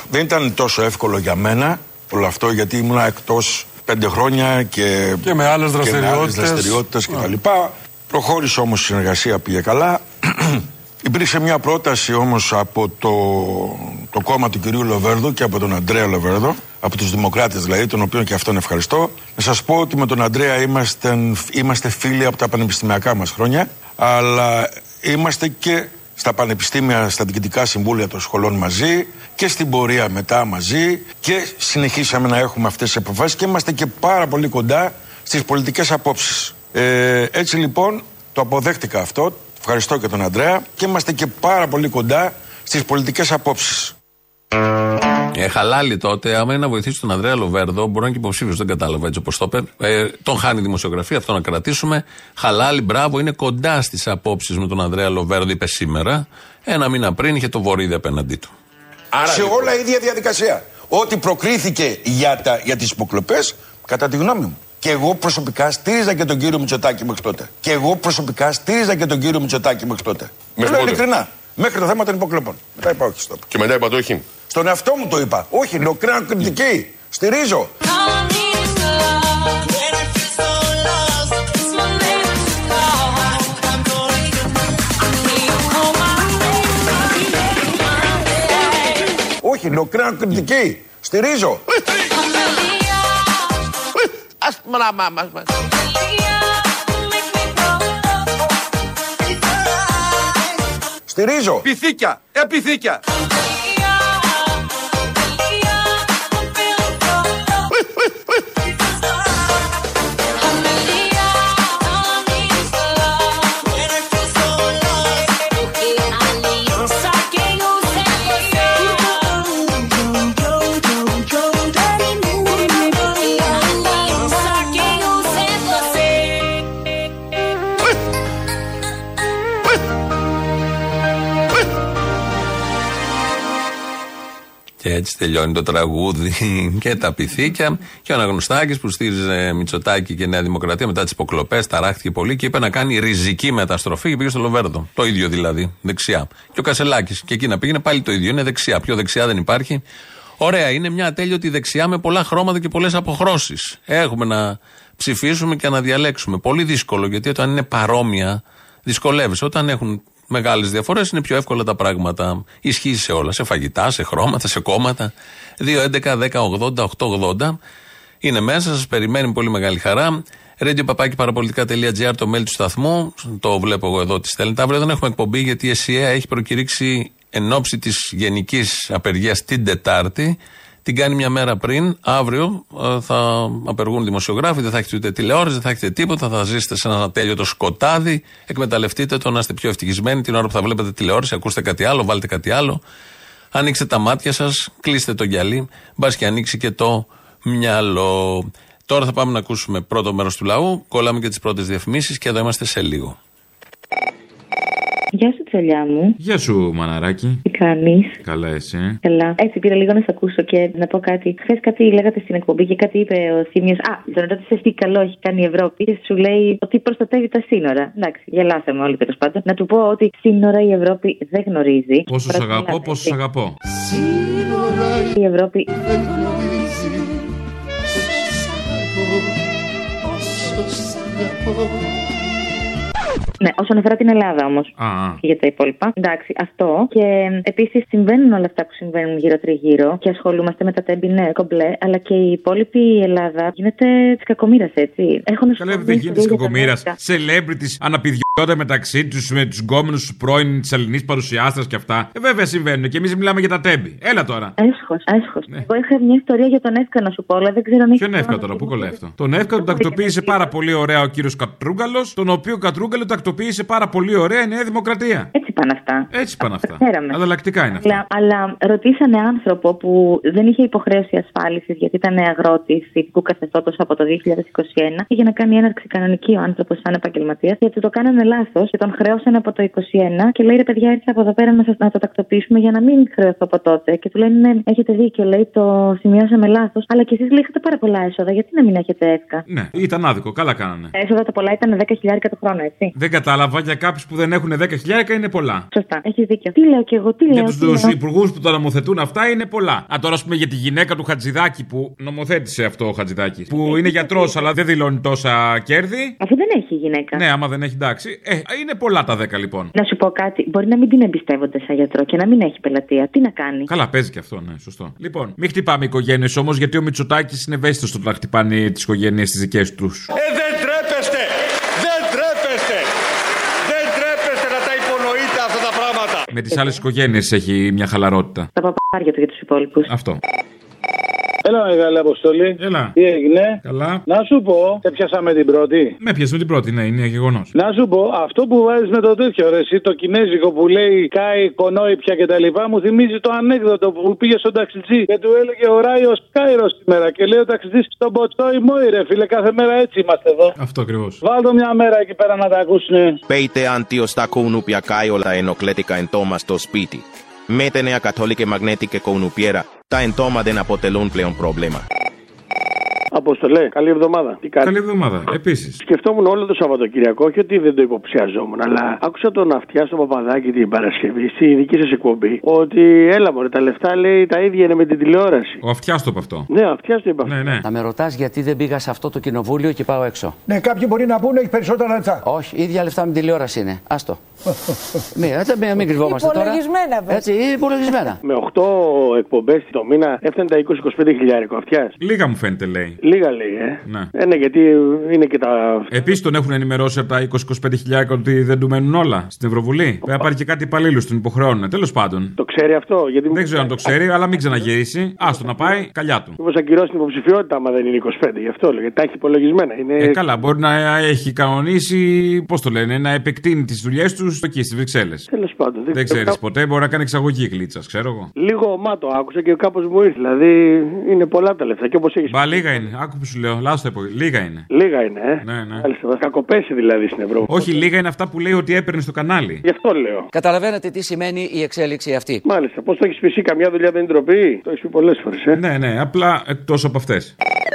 Δεν ήταν τόσο εύκολο για μένα όλο αυτό, γιατί ήμουν εκτός πέντε χρόνια και, και με άλλες δραστηριότητες κτλ. Προχώρησε όμως η συνεργασία, πήγε καλά. Υπήρξε μια πρόταση όμως από το, το κόμμα του κυρίου Λοβέρδου και από τον Αντρέα Λοβέρδο, από τους Δημοκράτες δηλαδή, τον οποίο και αυτόν ευχαριστώ. Να σας πω ότι με τον Αντρέα είμαστε, είμαστε φίλοι από τα πανεπιστημιακά μας χρόνια, αλλά είμαστε και στα πανεπιστήμια, στα διοικητικά συμβούλια των σχολών μαζί και στην πορεία μετά μαζί και συνεχίσαμε να έχουμε αυτές τις επαφές και είμαστε και πάρα πολύ κοντά στις πολιτικές απόψεις. Ε, έτσι λοιπόν το αποδέχτηκα αυτό, ευχαριστώ και τον Αντρέα και είμαστε και πάρα πολύ κοντά στις πολιτικές απόψεις. Ε, χαλάλι τότε, άμα είναι να βοηθήσει τον Ανδρέα Λοβέρδο, μπορεί να είναι και υποψήφιος, δεν κατάλαβα έτσι όπως το είπε. Ε, τον χάνει η δημοσιογραφία, αυτό να κρατήσουμε. Χαλάλι, μπράβο, είναι κοντά στις απόψεις με τον Ανδρέα Λοβέρδο, είπε σήμερα. Ένα μήνα πριν είχε το Βορίδη απέναντί του. Άρα, σε όλα η ίδια διαδικασία. Ό,τι προκρίθηκε για, τα, για τις υποκλοπές, κατά τη γνώμη μου. Και εγώ προσωπικά στήριζα και τον κύριο Μητσοτάκη μέχρι τότε. Και εγώ προσωπικά στήριζα και τον κύριο Μητσοτάκη μέχρι τότε. Λέω ειλικρινά. Μέχρι το θέμα των υποκλοπών. Μετά είπα όχι. Στόπ. Και μετά είπα το όχι. Στον εαυτό μου το είπα. Όχι, λέω κρέα κριτική. Στηρίζω. Όχι, λέω κρέα κριτική. Στηρίζω. Ας πούμε να μάμας μας. Στηρίζω. Πυθίκια, επιθήκια. Και έτσι τελειώνει το τραγούδι και τα πυθίκια. Και ο Αναγνωστάκης που στήριζε Μητσοτάκη και Νέα Δημοκρατία μετά τις υποκλοπές, ταράχτηκε πολύ και είπε να κάνει ριζική μεταστροφή και πήγε στο Λοβέρδο. Το ίδιο δηλαδή, δεξιά. Και ο Κασελάκης και εκεί να πήγαινε πάλι το ίδιο. Είναι δεξιά. Πιο δεξιά δεν υπάρχει. Ωραία, είναι μια ατέλειωτη δεξιά με πολλά χρώματα και πολλές αποχρώσεις. Έχουμε να ψηφίσουμε και να διαλέξουμε. Πολύ δύσκολο, γιατί όταν είναι παρόμοια δυσκολεύεσαι. Όταν έχουν μεγάλες διαφορές είναι πιο εύκολα τα πράγματα. Ισχύει σε όλα. Σε φαγητά, σε χρώματα, σε κόμματα. δύο έντεκα δέκα ογδόντα οκτακόσια ογδόντα είναι μέσα. Σας περιμένει πολύ μεγάλη χαρά. radio παπάκι παραπολιτικά τελεία τζι άρ το mail του σταθμού. Το βλέπω εγώ εδώ τι στέλνετε. Αύριο δεν έχουμε εκπομπή γιατί η ΕΣΥΑ έχει προκηρύξει εν ώψη της γενικής απεργίας την Τετάρτη. Την κάνει μια μέρα πριν. Αύριο ε, θα απεργούν δημοσιογράφοι, δεν θα έχετε ούτε τηλεόραση, δεν θα έχετε τίποτα. Θα ζήσετε σε ένα ατέλειωτο σκοτάδι. Εκμεταλλευτείτε το να είστε πιο ευτυχισμένοι την ώρα που θα βλέπετε τηλεόραση. Ακούστε κάτι άλλο, βάλτε κάτι άλλο. Ανοίξτε τα μάτια σας, κλείστε το γυαλί. Μπας και ανοίξει και το μυαλό. Τώρα θα πάμε να ακούσουμε πρώτο μέρος του λαού. Κολλάμε και τις πρώτες διαφημίσεις και εδώ είμαστε σε λίγο. Γεια σου, τσολιά μου. Γεια σου, μαναράκι. Τι κάνεις? Καλά, εσύ? Καλά. Έτσι, πήρα λίγο να σε ακούσω και να πω κάτι. Χθες κάτι λέγατε στην εκπομπή και κάτι είπε ο Θήμιος. Α, τον ρώτησε τι καλό έχει κάνει η Ευρώπη και σου λέει ότι προστατεύει τα σύνορα. Εντάξει, γελάσαμε όλοι τέλος πάντων. Να του πω ότι σύνορα η Ευρώπη δεν γνωρίζει. Πόσο σ' αγαπώ, πόσο σ' αγαπώ. Σύνορα η Ευρώπη δεν γνωρίζει. Πόσο σ' αγαπώ. Ναι, όσον αφορά την Ελλάδα όμως. Και για τα υπόλοιπα. Εντάξει, αυτό. Και επίσης συμβαίνουν όλα αυτά που συμβαίνουν γύρω-τριγύρω και ασχολούμαστε με τα τέμπη, ναι, κομπλέ. Αλλά και η υπόλοιπη Ελλάδα γίνεται τη κακομοίρας, έτσι. Έχω να σου πω. Δεν γίνεται τη κακομοίρας. Celebrities αναπηδιώνται μεταξύ τους με τους γκόμενους πρώην της ελληνικής παρουσιάστρας και αυτά. Ε, βέβαια συμβαίνουν. Και εμείς μιλάμε για τα τέμπη. Έλα τώρα. Έσχος, έσχος. Ναι. Εγώ είχα μια ιστορία για τον Εύκα να σου πω, αλλά δεν ξέρω αν έχει. Ποιον Εύκα τώρα, πού κολλάει αυτό? Τον Εύκα τον τακτοποίησε πάρα πολύ ωραία ο κύριος Κατρούγκαλος, τον οποίο Κατρούγκαλο τακτοποίησε πάρα πολύ ωραία η Νέα Δημοκρατία. Έτσι πάνε αυτά. Έτσι πάνε αυτά. Ανταλλακτικά είναι αυτά. Αλλά, αλλά ρωτήσανε άνθρωπο που δεν είχε υποχρέωση ασφάλισης γιατί ήταν αγρότης ειδικού καθεστώτος από το δύο χιλιάδες είκοσι ένα και για να κάνει έναρξη κανονική ο άνθρωπος σαν επαγγελματίας, γιατί το κάνανε λάθος και τον χρέωσαν από το είκοσι ένα και λέει ρε παιδιά, ήρθα από εδώ πέρα να, σας, να το τακτοποιήσουμε για να μην χρεωθώ από τότε. Και του λένε ναι, έχετε δίκιο, λέει, το σημειώσαμε λάθος. Αλλά και εσείς λέει είχατε πάρα πολλά έσοδα, γιατί να μην έχετε έσκα. Ναι, ήταν άδικο, καλά κάνανε. Έσοδα τα πολλά ήταν δέκα χιλιάρικα το χρόνο, έτσι. Δεν κατάλαβα, για κάποιους που δεν έχουν δέκα χιλιάρικα είναι πολλά. Σωστά, έχεις δίκιο. Τι λέω κι εγώ, τι λέω. Για τους υπουργούς που τα νομοθετούν αυτά είναι πολλά. Α, τώρα α πούμε για τη γυναίκα του Χατζηδάκη που νομοθέτησε αυτό ο Χατζηδάκης. Που είναι γιατρός αλλά δεν δηλώνει τόσα κέρδη. Αφού δεν έχει γυναίκα. Ναι, άμα δεν έχει, εντάξει. Ε, είναι πολλά τα δέκα λοιπόν. Να σου πω κάτι. Μπορεί να μην την εμπιστεύονται σαν γιατρό και να μην έχει πελατεία. Τι να κάνει. Καλά, παίζει και αυτό, ναι, σωστό. Λοιπόν, μην χτυπάμε οικογένειες όμως, γιατί ο Μητσοτάκης είναι ευαίσθητος στο να χτυπάνε τις οικογένειες τις δικές τους. Ε, δεν τρέπεστε! Δεν τρέπεστε! Δεν τρέπεστε να τα υπονοείτε αυτά τα πράγματα. Με τις άλλες οικογένειες έχει μια χαλαρότητα. Τα παπάρια του για τους υπόλοιπους. Αυτό. Έλα, μεγάλη Αποστολή. Έλα. Τι έγινε. Καλά. Να σου πω, σε πιάσαμε την πρώτη. Με πιάσαμε την πρώτη, ναι, είναι γεγονός. Να σου πω, αυτό που βάζεις με το τέτοιο, ρε, εσύ, το κινέζικο που λέει Κάι, κονόιπια κτλ. Μου θυμίζει το ανέκδοτο που πήγε στον ταξιτζή και του έλεγε ο Ράιος Κάιρος σήμερα. Και λέει ο ταξιτζής στον Ποτσόι Μόι, ρε φίλε, κάθε μέρα έτσι είμαστε εδώ. Αυτό ακριβώς. Βάλτο μια μέρα εκεί πέρα να τα ακούσουνε. Πέιτε αντίο στα κονούπια Κάιο τα ενοκλέτικα εντόμα στο σπίτι. Μέτε νέα καθόλικη μαγνέτικη κονουπιέρα. Τα εντόμα δεν αποτελούν πλέον πρόβλημα. Αποστολέ, καλή εβδομάδα. Τι καλή εβδομάδα, επίσης. Σκεφτόμουν όλο το Σαββατοκυριακό, όχι ότι δεν το υποψιαζόμουν, αλλά άκουσα τον Αυτιά στο Παπαδάκι την Παρασκευή, στη δική σας εκπομπή, ότι έλα μωρέ, τα λεφτά λέει τα ίδια είναι με την τηλεόραση. Ο Αυτιάς το είπε αυτό. Ναι, ο Αυτιάς το είπε αυτό. Ναι, ναι. Θα με ρωτάς γιατί δεν πήγα σε αυτό το κοινοβούλιο και πάω έξω. Ναι, κάποιοι μπορεί να πούνε έχει περισσότερα λεφτά. Όχι, ίδια λεφτά με την τηλεόραση είναι. Άστο. Μην, μην, μην κρυβόμαστε τώρα. Υπολογισμένα, βέβαια. Έτσι, υπολογισμένα. Με οκτώ εκπομπές το μήνα έφτανε τα είκοσι με είκοσι πέντε χιλιάρικο Αυτιάς. Λίγα μου φαίνεται, λέει. Λίγα λέει, ε. Ναι. Ε, ναι, γιατί είναι και τα. Επίσης τον έχουν ενημερώσει από τα είκοσι με είκοσι πέντε χιλιάρικα ότι δεν του μένουν όλα στην Ευρωβουλή. Πρέπει να πάρει και κάτι υπαλλήλους, τον υποχρεώνουν. Τέλος πάντων. Το ξέρει αυτό, γιατί. Δεν ξέρω αν το ξέρει, αλλά μην ξαναγυρίσει. Άστο να πάει, καλιά του. Μήπως ακυρώσει την υποψηφιότητα, άμα δεν είναι είκοσι πέντε, γι' αυτό λέγεται. Τα έχει υπολογισμένα. Είναι... Ε, καλά, μπορεί να έχει κανονίσει, πώς το λένε, να επεκτείνει τις δουλειές του εκεί στις Βρυξέλλες. Τέλος πάντων. Δεν, δεν ξέρεις ποτέ, μπορεί να κάνει εξαγωγή γλίτσα, ξέρω εγώ. Λίγο μάτο άκουσα και κάπως μου ήρθε. Δηλαδή είναι πολλά τα λεφτά και όπως έχει. Μπα, λίγα είναι. Άκου που σου λέω, λάθος το είπα. Λίγα είναι. Λίγα είναι, ε. Ναι, ναι. Θα κακοπέσει δηλαδή στην Ευρώπη. Όχι, λίγα είναι αυτά που λέει ότι έπαιρνε στο κανάλι. Γι' αυτό λέω. Καταλαβαίνετε τι σημαίνει η εξέλιξη αυτή. Μάλιστα. Πώς το έχεις πει εσύ, καμιά δουλειά δεν είναι ντροπή. Το έχεις πει πολλές φορές, ε. Ναι, ναι, απλά εκτός από αυτές.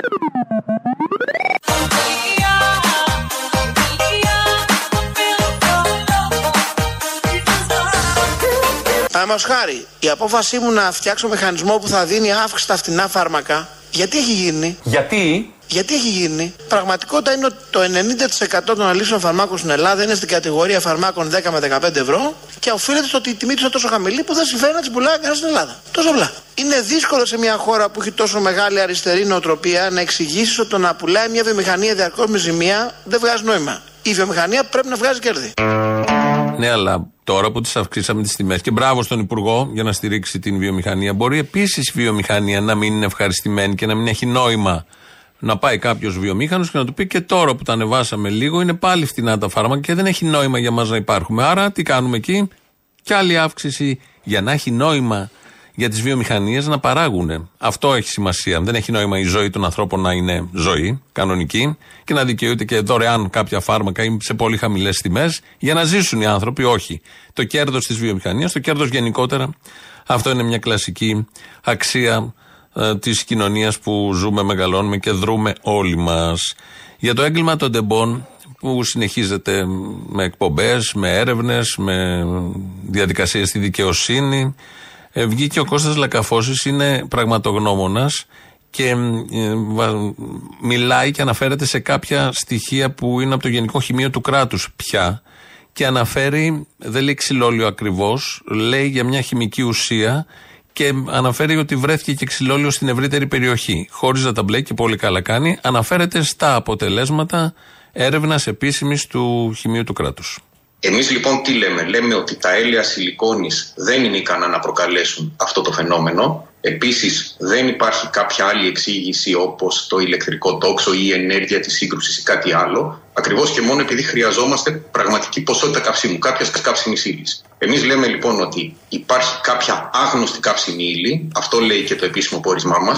Παραδείγματος χάρη, η απόφασή μου να φτιάξω μηχανισμό που θα δίνει αύξηση στα φτηνά φάρμακα, γιατί έχει γίνει. Γιατί? Γιατί έχει γίνει. Πραγματικότητα είναι ότι το ενενήντα τοις εκατό των αλήψεων φαρμάκων στην Ελλάδα είναι στην κατηγορία φαρμάκων δέκα με δεκαπέντε ευρώ και οφείλεται στο ότι η τιμή του είναι τόσο χαμηλή που δεν συμφέρει να τις πουλάει κανένα στην Ελλάδα. Τόσο απλά. Είναι δύσκολο σε μια χώρα που έχει τόσο μεγάλη αριστερή νοοτροπία να εξηγήσει ότι το να πουλάει μια βιομηχανία διαρκώς με ζημία δεν βγάζει νόημα. Η βιομηχανία πρέπει να βγάζει κέρδη. Ναι, αλλά τώρα που τις αυξήσαμε τις τιμές και μπράβο στον Υπουργό για να στηρίξει την βιομηχανία, μπορεί επίσης η βιομηχανία να μην είναι ευχαριστημένη και να μην έχει νόημα να πάει κάποιος βιομήχανος και να του πει και τώρα που τα ανεβάσαμε λίγο είναι πάλι φτηνά τα φάρμακα και δεν έχει νόημα για μας να υπάρχουμε. Άρα τι κάνουμε εκεί? Κι άλλη αύξηση για να έχει νόημα για τις βιομηχανίες να παράγουν. Αυτό έχει σημασία. Δεν έχει νόημα η ζωή των ανθρώπων να είναι ζωή κανονική και να δικαιούται και δωρεάν κάποια φάρμακα ή σε πολύ χαμηλές τιμές για να ζήσουν οι άνθρωποι. Όχι. Το κέρδος της βιομηχανίας, το κέρδος γενικότερα, αυτό είναι μια κλασική αξία ε, της κοινωνίας που ζούμε, μεγαλώνουμε και δρούμε όλοι μας. Για το έγκλημα των τεμπών που συνεχίζεται με εκπομπές, με έρευνες, με διαδικασίες στη δικαιοσύνη. Ε, βγήκε ο Κώστας Λακαφώσης, είναι πραγματογνώμονας και ε, βα, μιλάει και αναφέρεται σε κάποια στοιχεία που είναι από το Γενικό Χημείο του κράτους πια και αναφέρει, δεν λέει ξυλόλιο ακριβώς, λέει για μια χημική ουσία και αναφέρει ότι βρέθηκε και ξυλόλιο στην ευρύτερη περιοχή, χωρίς να τα μπλέκει και πολύ καλά κάνει, αναφέρεται στα αποτελέσματα έρευνας επίσημης του Χημείου του κράτους. Εμείς λοιπόν τι λέμε? Λέμε ότι τα έλαια σιλικόνης δεν είναι ικανά να προκαλέσουν αυτό το φαινόμενο. Επίσης δεν υπάρχει κάποια άλλη εξήγηση όπως το ηλεκτρικό τόξο ή η ενέργεια της σύγκρουσης ή κάτι άλλο. Ακριβώς και μόνο επειδή χρειαζόμαστε πραγματική ποσότητα καυσίμου, κάποιας καύσιμης ύλης. Εμείς λέμε λοιπόν ότι υπάρχει κάποια άγνωστη καύσιμη ύλη, αυτό λέει και το επίσημο πόρισμά μας,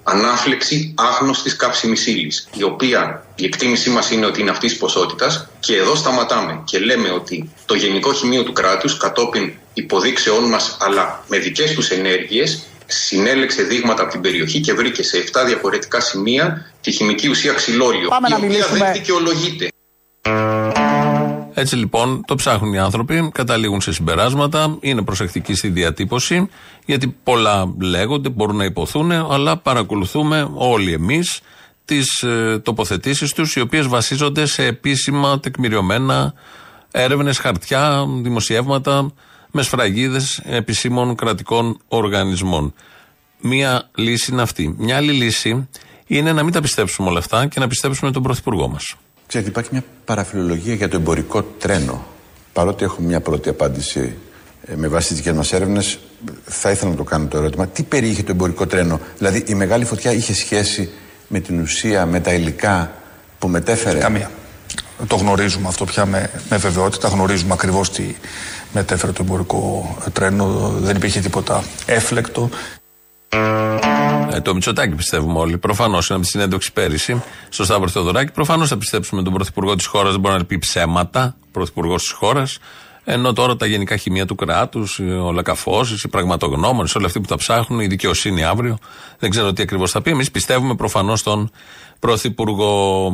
ανάφλεξη άγνωστης καύσιμης ύλης, η οποία η εκτίμησή μας είναι ότι είναι αυτής της ποσότητας, και εδώ σταματάμε και λέμε ότι το Γενικό Χημείο του κράτους, κατόπιν υποδείξεών μας αλλά με δικές τους ενέργειες, συνέλεξε δείγματα από την περιοχή και βρήκε σε επτά διαφορετικά σημεία τη χημική ουσία ξυλόλιο, Πάμε η οποία μιλήσουμε. δεν δικαιολογείται. Έτσι λοιπόν το ψάχνουν οι άνθρωποι, καταλήγουν σε συμπεράσματα, είναι προσεκτικοί στη διατύπωση, γιατί πολλά λέγονται, μπορούν να υποθούν, αλλά παρακολουθούμε όλοι εμείς τις ε, τοποθετήσεις τους, οι οποίες βασίζονται σε επίσημα τεκμηριωμένα έρευνες, χαρτιά, δημοσιεύματα, με σφραγίδες επισήμων κρατικών οργανισμών. Μία λύση είναι αυτή. Μια άλλη λύση είναι να μην τα πιστέψουμε όλα αυτά και να πιστέψουμε τον Πρωθυπουργό μας. Ξέρετε, υπάρχει μια παραφιλολογία για το εμπορικό τρένο. Παρότι έχω μια πρώτη απάντηση ε, με βάση τις δικές μας έρευνες, θα ήθελα να το κάνω το ερώτημα. Τι περιείχε το εμπορικό τρένο? Δηλαδή, η μεγάλη φωτιά είχε σχέση με την ουσία, με τα υλικά που μετέφερε? Καμία. Το γνωρίζουμε αυτό πια με, με βεβαιότητα. Γνωρίζουμε ακριβώς τι μετέφερε το εμπορικό τρένο. Δεν υπήρχε τίποτα έφλεκτο. Ε, το Μητσοτάκη πιστεύουμε όλοι. Προφανώς είναι από τη συνέντευξη πέρυσι στο Σταύρο Θεοδωράκη. Προφανώς θα πιστέψουμε τον Πρωθυπουργό της χώρας. Δεν μπορεί να πει ψέματα. Πρωθυπουργός της χώρας. Ενώ τώρα τα γενικά χημεία του κράτους, ο Λακαφώσης, οι πραγματογνώμονες, όλοι αυτοί που τα ψάχνουν, η δικαιοσύνη αύριο, δεν ξέρω τι ακριβώς θα πει. Εμείς πιστεύουμε προφανώς τον Πρωθυπουργό.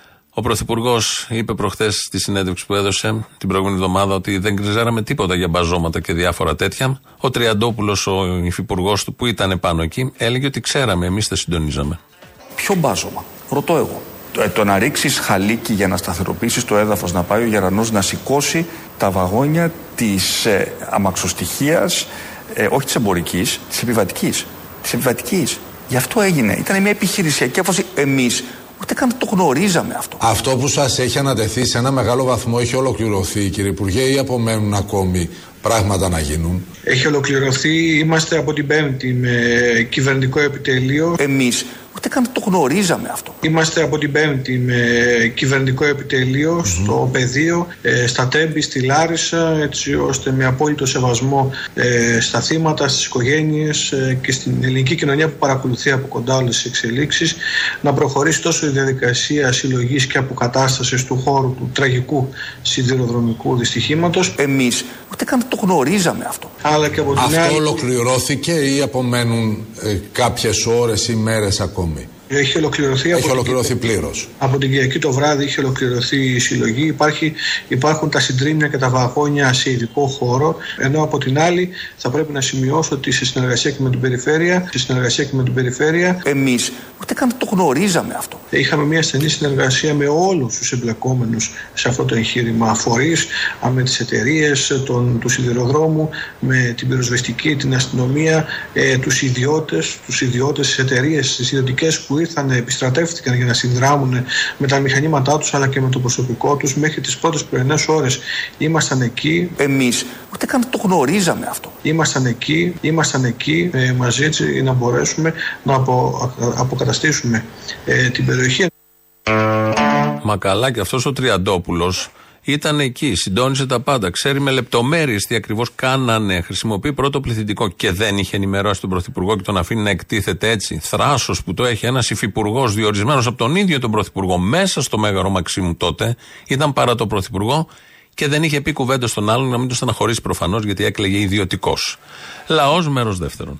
Ο Πρωθυπουργός είπε προχθές στη συνέντευξη που έδωσε την προηγούμενη εβδομάδα ότι δεν ξέραμε τίποτα για μπαζώματα και διάφορα τέτοια. Ο Τριαντόπουλος, ο υφυπουργός του που ήταν πάνω εκεί, έλεγε ότι ξέραμε, εμείς τα συντονίζαμε. Ποιο μπάζωμα? Ρωτώ εγώ. Το, το να ρίξεις χαλίκι για να σταθεροποιήσεις το έδαφος, να πάει ο γερανός να σηκώσει τα βαγόνια της ε, αμαξοστοιχείας, ε, όχι της εμπορικής, της επιβατικής. Της επιβατικής. Γι' αυτό έγινε. Ήταν μια επιχειρησιακή απόφαση. Εμείς ούτε καν το γνωρίζαμε αυτό. Αυτό που σας έχει ανατεθεί σε ένα μεγάλο βαθμό έχει ολοκληρωθεί, κύριε Υπουργέ, ή απομένουν ακόμη πράγματα να γίνουν? Έχει ολοκληρωθεί, είμαστε από την Πέμπτη με κυβερνητικό επιτελείο. Εμείς ούτε καν το γνωρίζαμε αυτό. Είμαστε από την Πέμπτη με κυβερνητικό επιτελείο mm-hmm. στο πεδίο, ε, στα Τέμπη, στη Λάρισα, έτσι ώστε με απόλυτο σεβασμό ε, στα θύματα, στις οικογένειες ε, και στην ελληνική κοινωνία που παρακολουθεί από κοντά όλες τις εξελίξεις, να προχωρήσει τόσο η διαδικασία συλλογής και αποκατάστασης του χώρου του τραγικού σιδηροδρομικού δυστυχήματος. Εμείς ούτε καν το γνωρίζαμε αυτό. Αλλά και από την αυτό άλλη... ολοκληρώθηκε ή απομένουν ε, κάποιες ώρες ή μέρες ακόμη? Έχει ολοκληρωθεί, έχει από ολοκληρωθεί την... πλήρως. Από την Κυριακή το βράδυ είχε ολοκληρωθεί η συλλογή. Υπάρχει, υπάρχουν τα συντρίμμια και τα βαγόνια σε ειδικό χώρο. Ενώ από την άλλη θα πρέπει να σημειώσω ότι σε συνεργασία και με την περιφέρεια, σε συνεργασία και με την περιφέρεια εμείς ούτε καν το γνωρίζαμε αυτό. Είχαμε μια στενή συνεργασία με όλους τους εμπλεκόμενους σε αυτό το εγχείρημα. Φορείς, με τις εταιρείες του σιδηροδρόμου, με την πυροσβεστική, την αστυνομία, ε, τους ιδιώτες, τους ιδιώτες, τις εταιρείες, τις ιδιωτικές που ήρθαν, επιστρατεύτηκαν για να συνδράμουν με τα μηχανήματά τους αλλά και με το προσωπικό τους. Μέχρι τις πρώτες πρωινές ώρες ήμασταν εκεί. Εμείς ούτε καν το γνωρίζαμε αυτό. Ήμασταν εκεί, ήμασταν εκεί ε, μαζί έτσι να μπορέσουμε να απο, αποκαταστήσουμε ε, την περιοχή. Μα καλά, και αυτός ο Τριαντόπουλος ήταν εκεί, συντόνισε τα πάντα, ξέρει με λεπτομέρειες τι ακριβώς κάνανε. Χρησιμοποιεί πρώτο πληθυντικό και δεν είχε ενημερώσει τον Πρωθυπουργό και τον αφήνει να εκτίθεται έτσι. Θράσος που το έχει ένας υφυπουργός διορισμένος από τον ίδιο τον Πρωθυπουργό μέσα στο Μέγαρο Μαξίμου τότε, ήταν παρά τον Πρωθυπουργό και δεν είχε πει κουβέντα στον άλλον, να μην το στεναχωρήσει προφανώς, γιατί έκλαιγε ιδιωτικός. Λαός, μέρος δεύτερον.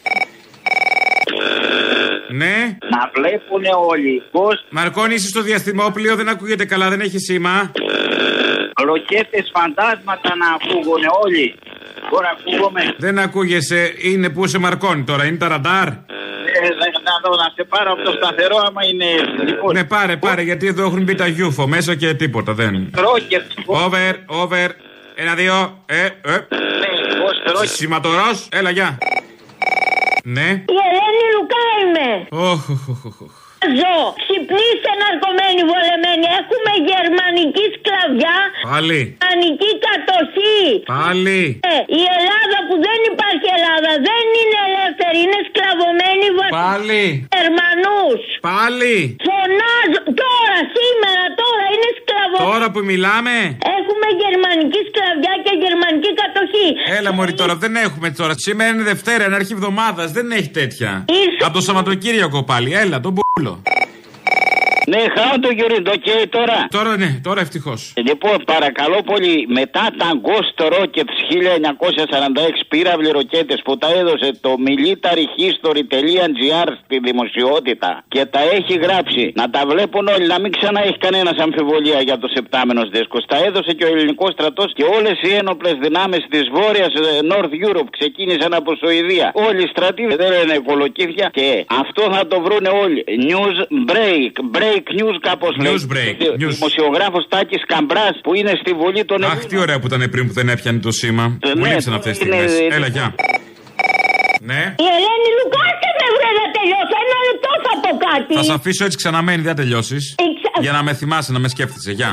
Ναι. Να βλέπουνε όλοι πως... Μαρκώνη, είσαι στο διαστημόπλιο, δεν ακούγεται καλά, δεν έχει σήμα. Ροκέτες, φαντάσματα να ακούγουνε όλοι. Τώρα ακούγομαι. Δεν ακούγεσαι, είναι που σε Μαρκώνη τώρα, είναι τα ραντάρ. Ε, να δω, να σε πάρω από το σταθερό άμα είναι... Λοιπόν, ναι, πάρε, πάρε, γιατί εδώ έχουν μπει τα γιούφο μέσα και τίποτα, δεν... Ρόκετς. Over, over, ένα, δύο, ε, ε. Ναι, πώς Σηματορός, έλα, γεια. Ναι. Η Ελένη Λουκά είμαι. Οχ, οχ, οχ, οχ. Ζω, ξυπνήστε ναρκωμένοι, βολεμένοι. Έχουμε γερμανική σκλαβιά. Πάλι. Γερμανική κατοχή. Πάλι. Ε, η Ελλάδα που δεν υπάρχει Ελλάδα δεν είναι ελεύθερη, είναι σκλαβωμένη. Πάλι. Γερμανούς. Πάλι. Φωνάζω τώρα, σήμερα, τώρα είναι σκλαβωμένη. Τώρα που μιλάμε. Έχουμε γερμανική σκλαβιά και γερμανική κατοχή. Έλα μωρή τώρα, δεν έχουμε τώρα. Σήμερα είναι Δευτέρα, είναι αρχή εβδομάδας, δεν έχει τέτοια. Ήρθε Από το Σαββατοκύριακο πάλι, έλα, τον πούλο. Ναι, χάω το Γιουρί, το και τώρα. Τώρα ναι, τώρα ευτυχώς. Λοιπόν, παρακαλώ πολύ, μετά τα Ghost Rockets χίλια εννιακόσια σαράντα έξι πύραυλοι ροκέτες που τα έδωσε το military history τελεία τζι άρ στη δημοσιότητα και τα έχει γράψει, να τα βλέπουν όλοι, να μην ξανά έχει κανένας αμφιβολία για το σεπτάμενος δίσκος. Τα έδωσε και ο ελληνικός στρατός και όλες οι ένοπλες δυνάμεις της Βόρειας North Europe ξεκίνησαν από Σουηδία. Όλοι οι στρατοί δεν λένε κολοκύθια και αυτό θα το βρούνε όλοι. News break, break news κάπως λέει. News break. News. Δημοσιογράφος Τάκης Καμπράς που είναι στη Βουλή των Ελλήνων. Αχ, τι ωραία που ήταν πριν που δεν έπιανε το σήμα. Ναι, μου λείψαν αυτές τις στιγμές. είναι... Έλα, γεια. Ναι. Η Ελένη Λουκάσε με βρε να τελειώσω. Ένα λεπτό θα πω κάτι. Θα σε αφήσω έτσι ξαναμένει, δεν τελειώσεις. Εξα... Για να με θυμάσαι, να με σκέφτεσαι. Γεια.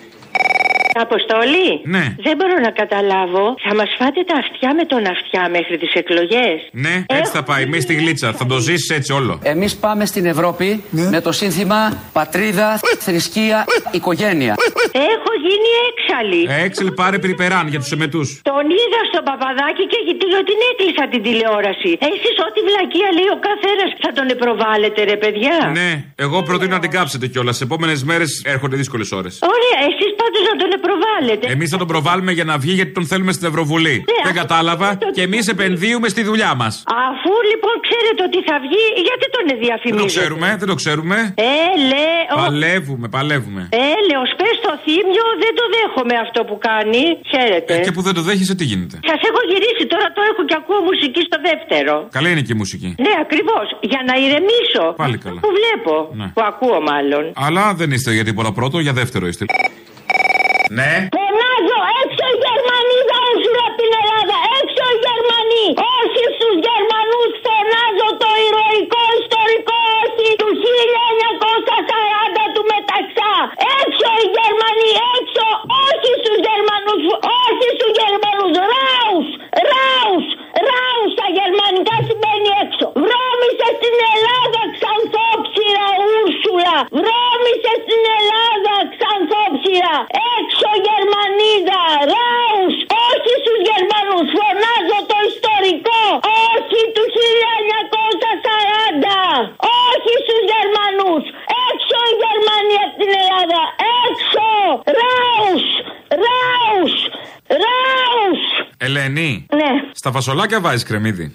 Αποστολή. Ναι. Δεν μπορώ να καταλάβω. Θα μας φάτε τα αυτιά με τον αυτιά μέχρι τις εκλογές. Ναι, έτσι θα πάει. Μη στη γλίτσα. Θα το ζήσεις έτσι όλο. Εμείς πάμε στην Ευρώπη ναι. με το σύνθημα πατρίδα, θρησκεία, οικογένεια. Έχω γίνει έξαλλη. Έξαλλη πάρε περιπεράν για τους εμετούς. Τον είδα στο Παπαδάκι και την έκλεισα την τηλεόραση. Εσείς ό,τι βλακεία λέει ο καθένας θα τον προβάλλετε, ρε παιδιά. Ναι, εγώ προτείνω να την κάψετε κιόλας. Σε επόμενες μέρες έρχονται δύσκολες ώρες. Ωραία, εσείς πάντως να τον προβάλλετε. Εμείς θα τον προβάλλουμε για να βγει γιατί τον θέλουμε στην Ευρωβουλή. Ναι, δεν κατάλαβα το... και εμείς επενδύουμε στη δουλειά μας. Αφού λοιπόν ξέρετε ότι θα βγει, γιατί τον διαφημίζετε? Δεν το ξέρουμε, δεν το ξέρουμε. Έλε, ο... Παλεύουμε, παλεύουμε. Έλε, ως πες στο Θήμιο δεν το δέχομαι αυτό που κάνει. Ξέρετε. Ε, και που δεν το δέχεσαι, τι γίνεται? Σας έχω γυρίσει, τώρα το έχω και ακούω μουσική στο δεύτερο. Καλή είναι και η μουσική. Ναι, ακριβώς. Για να ηρεμήσω. Πάλι καλά. Που βλέπω. Ναι. Που ακούω μάλλον. Αλλά δεν είστε για τίποτα πρώτο, για δεύτερο είστε. Ναι. Φωνάζω έξω οι Γερμανοί θα έρθουν από την Ελλάδα. Έξω οι Γερμανοί. Όχι στους Γερμανούς φωνάζω το ηρωικό ιστορικό όχι του χίλια εννιακόσια σαράντα του Μεταξά. Έξω οι Γερμανοί. Έξω. Όχι στους Γερμανούς. Όχι στους Γερμανούς. Ράους. Ράους. Ράους. Τα γερμανικά σημαίνει έξω. Βρώμησε στην Ελλάδα ξανθόψυρα Ούρσουλα. Βρώμησε στην Ελλάδα ξανθόψυρα. Έξω Γερμανίδα, Ράους, όχι στους Γερμανούς, φωνάζω το ιστορικό, όχι του χίλια εννιακόσια σαράντα, όχι στους Γερμανούς, έξω οι Γερμανοί από την Ελλάδα, έξω, Ράους, Ράους, Ράους. Ελένη, ναι. Στα φασολάκια βάζεις κρεμμύδι?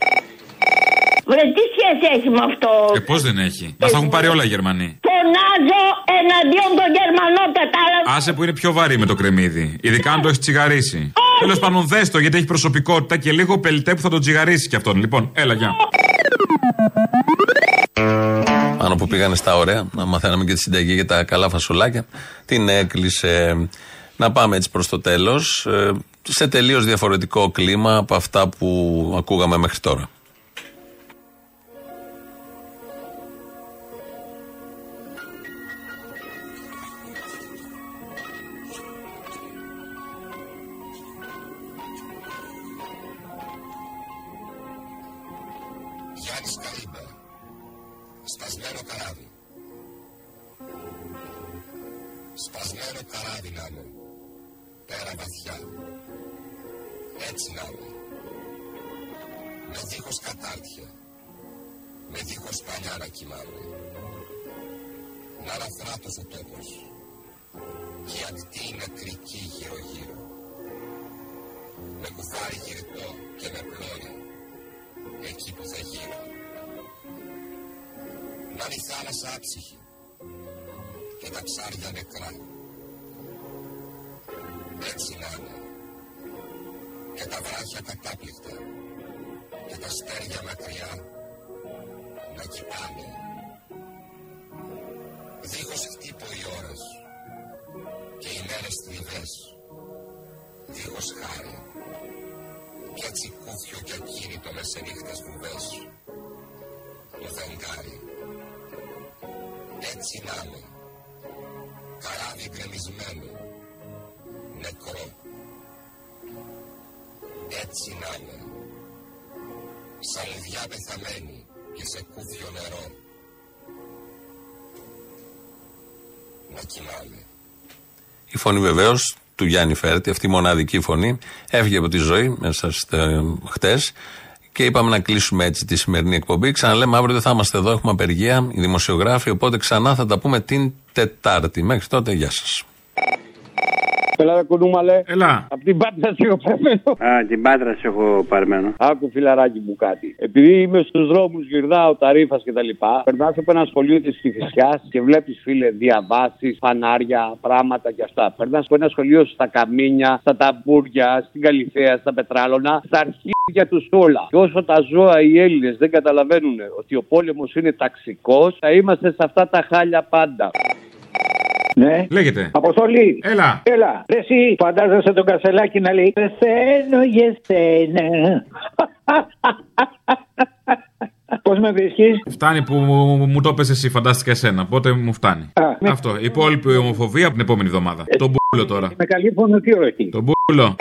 Βρε τι σχέση έχει με αυτό? Ε, πώς δεν έχει? Μας τα έχουν πάρει όλα οι Γερμανοί. Φωνάζω εναντίον των Γερμανών, κατάλαβα. Άσε που είναι πιο βαρύ με το κρεμμύδι. Ειδικά αν το έχει τσιγαρίσει. Τέλος πάντων, δες το γιατί έχει προσωπικότητα και λίγο πελτέ που θα τον τσιγαρίσει κι αυτόν. Λοιπόν, έλα, γεια. Πάνω που πήγανε στα ωραία, να μαθαίναμε και τη συνταγή για τα καλά φασολάκια. Την έκλεισε. Να πάμε έτσι προς το τέλος, σε τελείως διαφορετικό κλίμα από αυτά που ακούγαμε μέχρι τώρα. Σπασμένο καράβι. Σπασμένο καράβι να είναι. Πέρα βαθιά. Έτσι να είναι. Με δίχως κατάρτια. Με δίχως παλιά να κοιμάμαι. Να αναφράτως ο τόπος. Και η ακτή νεκρική γύρω γύρω. Με κουφάρι γυρτό και με πλώρη. Εκεί που θα γύρω. Να είναι η θάλασσα άψυχη και τα ψάρια νεκρά. Έτσι να είναι. Και τα βράχια κατάπληκτα και τα αστέρια μακριά να κοιτάνε. Δίχως χτύπω οι ώρες και οι μέρες θλιβές. Δίχως χάρη και έτσι κούφιο και ακίνητο μες σε νύχτες βουβές. Το φεγγάρι. Έτσι να είναι. Καράβι γκρεμισμένο. Νεκρό. Έτσι να είναι. Σαν λιδιά πεθαμένη και σε κούφιο νερό. Να κοιμάμαι. Η φωνή βεβαίως του Γιάννη Φέρτη, αυτή η μοναδική φωνή, έφυγε από τη ζωή μέσα χτες Και είπαμε να κλείσουμε έτσι τη σημερινή εκπομπή. Ξαναλέμε αύριο δεν θα είμαστε εδώ, έχουμε απεργία, οι δημοσιογράφοι. Οπότε ξανά θα τα πούμε την Τετάρτη. Μέχρι τότε, γεια σας. Έλα, ρε κουνούμαλε. Έλα. Απ' την Πάτρα σε έχω παρμένο. Α, την Πάτρα σε έχω παρμένο. Άκου, φιλαράκι μου κάτι. Επειδή είμαι στους δρόμους, γυρνάω τα Ρήφας κτλ. Περνάς από ένα σχολείο της Κηφισιάς και βλέπεις, φίλε, διαβάσεις, φανάρια, πράγματα κι αυτά. Περνάς από ένα σχολείο στα Καμίνια, στα Ταμπούρια, στην Καλυθέα, στα Πετράλωνα, στα αρχίδια τους όλα. Και όσο τα ζώα οι Έλληνες δεν καταλαβαίνουν ότι ο πόλεμος είναι ταξικός, θα είμαστε σε αυτά τα χάλια πάντα. Ναι. Λέγεται. Αποστολή. Έλα. Έλα. Ρε εσύ φαντάζεσαι τον Κασελάκη να λέει πεθαίνω για σένα. Πώς με βρίσκεις? Φτάνει που μου, μου το έπαιζε εσύ, φαντάστηκα εσένα. Πότε μου φτάνει. Α, αυτό. Η υπόλοιπη ομοφοβία από την επόμενη εβδομάδα. Ε, τον μπούλο τώρα. Με καλή φωνοτήρωση. Τον μπούλο.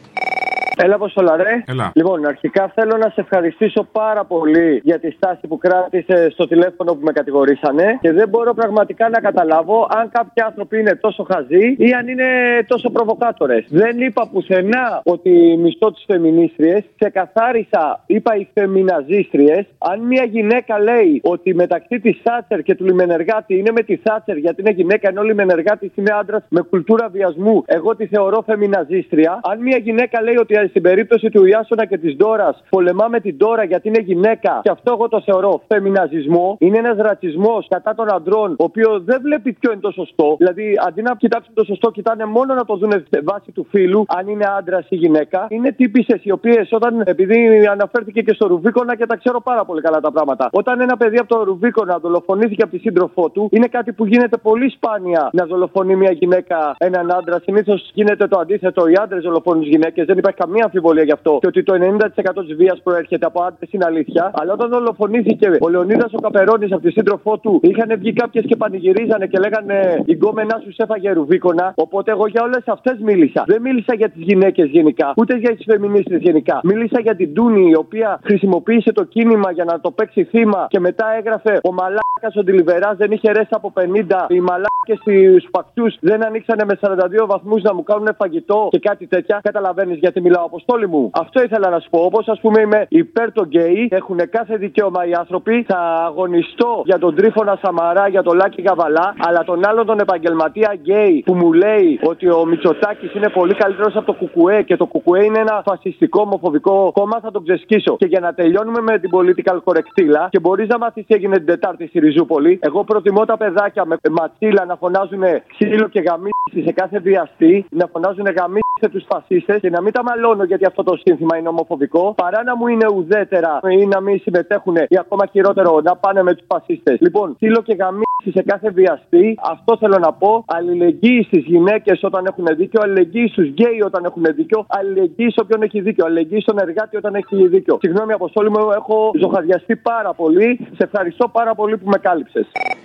Έλα, Αποστόλα, ρε. Έλα. Λοιπόν, αρχικά θέλω να σε ευχαριστήσω πάρα πολύ για τη στάση που κράτησε στο τηλέφωνο που με κατηγορήσανε και δεν μπορώ πραγματικά να καταλάβω αν κάποιοι άνθρωποι είναι τόσο χαζοί ή αν είναι τόσο προβοκάτορες. Δεν είπα πουθενά ότι μισθώ τις φεμινίστριες. Ξεκαθάρισα, είπα οι φεμιναζίστριες. Αν μια γυναίκα λέει ότι μεταξύ της Θάτσερ και του Λιμενεργάτη είναι με τη Θάτσερ γιατί είναι γυναίκα ενώ ο Λιμενεργάτης είναι άντρας με κουλτούρα βιασμού, εγώ τη θεωρώ φεμιναζίστρια. Αν μια γυναίκα λέει ότι στην περίπτωση του Ιάσονα και της Ντόρας πολεμάμε την Ντόρα γιατί είναι γυναίκα, και αυτό εγώ το θεωρώ φεμιναζισμό. Είναι ένας ρατσισμός κατά των αντρών, ο οποίος δεν βλέπει ποιο είναι το σωστό. Δηλαδή, αντί να κοιτάξουν το σωστό, κοιτάνε μόνο να το δουν σε βάση του φύλου, αν είναι άντρας ή γυναίκα. Είναι τύπισσες οι οποίες, όταν, επειδή αναφέρθηκε και στο Ρουβίκονα και τα ξέρω πάρα πολύ καλά τα πράγματα, όταν ένα παιδί από το Ρουβίκονα δολοφονήθηκε από τη σύντροφό του, είναι κάτι που γίνεται πολύ σπάνια να δολοφονεί μια γυναίκα έναν άντρα. Συνήθως γίνεται το αντίθετο, οι άντρες δολοφονούν τις γυναίκες, δεν υπάρχει καμία αμφιβολία γι' αυτό. Και ότι το ενενήντα τοις εκατό της βίας προέρχεται από άντρες είναι αλήθεια. Αλλά όταν δολοφονήθηκε ο Λεωνίδας ο Καπερώνης από τη σύντροφό του, είχαν βγει κάποιες και πανηγυρίζανε και λέγανε η γκόμενά σου έφαγε Ρουβίκονα. Οπότε εγώ για όλες αυτές μίλησα. Δεν μίλησα για τις γυναίκες γενικά, ούτε για τις φεμινίστες γενικά. Μίλησα για την Τούνη, η οποία χρησιμοποίησε το κίνημα για να το παίξει θύμα και μετά έγραφε ο μαλάκας ο Ντιλιβεράς δεν είχε ρέσει από πενήντα. Οι μαλάκες στους πακτούς δεν ανοίξανε με σαράντα δύο βαθμούς να μου κάνουν φαγητό και κάτι τέτοια. Καταλαβαίνεις γιατί μιλάω, Αποστόλη μου. Αυτό ήθελα να σου πω. Όπως ας πούμε είμαι υπέρ των γκέι, έχουν κάθε δικαίωμα οι άνθρωποι. Θα αγωνιστώ για τον Τρίφωνα Σαμαρά, για τον Λάκη Καβαλά, αλλά τον άλλον τον επαγγελματία γκέι που μου λέει ότι ο Μητσοτάκης είναι πολύ καλύτερος από το Κουκουέ και το Κουκουέ είναι ένα φασιστικό, ομοφοβικό κόμμα, θα τον ξεσκίσω. Και για να τελειώνουμε με την political correctήλα, και μπορείς να μάθεις τι έγινε την Τετάρτη στη Ριζούπολη, εγώ προτιμώ τα παιδάκια με ματσίλα να φωνάζουν ξύλο και γαμίση σε κάθε βιαστή, να φωνάζουν γαμίση σε τους φασίστες και να μην τα μαλώνω γιατί αυτό το σύνθημα είναι ομοφοβικό, παρά να μου είναι ουδέτερα ή να μην συμμετέχουν ή ακόμα χειρότερο να πάνε με τους φασίστες. Λοιπόν, ξύλο και γαμίση σε κάθε βιαστή, αυτό θέλω να πω. Αλληλεγγύη στις γυναίκες όταν έχουν δίκιο, αλληλεγγύη στους γκέι όταν έχουν δίκιο, αλληλεγγύη σε όποιον έχει δίκιο, αλληλεγγύη στον εργάτη όταν έχει δίκιο. Συγγνώμη, Αποστόλη μου, έχω ζωχαδιαστεί πάρα πολύ. Σε ευχαριστώ πάρα πολύ που με κάλυψες.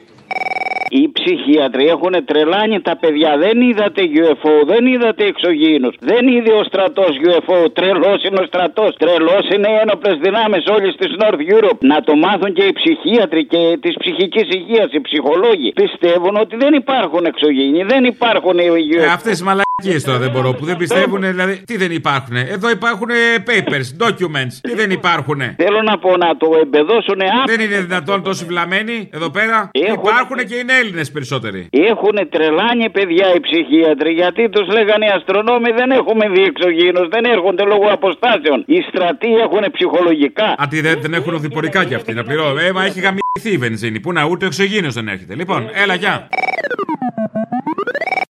Οι ψυχίατροι έχουν τρελάνει τα παιδιά. Δεν είδατε γιου εφ ο, δεν είδατε εξωγήινους. Δεν είδε ο στρατός γιου εφ ο. Τρελός είναι ο στρατός. Τρελός είναι οι ένοπλες δυνάμεις όλης της North Europe. Να το μάθουν και οι ψυχίατροι και της ψυχικής υγείας, οι ψυχολόγοι. Πιστεύουν ότι δεν υπάρχουν εξωγήινοι, δεν υπάρχουν οι γιου εφ ο. Ε, αυτές οι μαλακίες τώρα δεν μπορώ που δεν πιστεύουν. Δηλαδή, τι δεν υπάρχουν. Εδώ υπάρχουν papers, documents. Τι δεν υπάρχουν. Θέλω να πω να το εμπεδώσουν. Δεν είναι δυνατόν τόσοι βλαμμένοι εδώ πέρα. Έχουν... Υπάρχουν και είναι Έλληνες περισσότεροι. Έχουν τρελάνει παιδιά οι ψυχίατροι γιατί τους λέγανε οι αστρονόμοι δεν έχουμε δει εξωγήινους, δεν έρχονται λόγω αποστάσεων. Οι στρατοί έχουν ψυχολογικά. Α, τι δεν, δεν έχουν οδηπορικά κι αυτοί να πληρώνουν. Ε, μα έχει γαμηθεί η βενζίνη. Πού να ούτε εξωγήινος δεν έρχεται. Λοιπόν, έλα, γεια.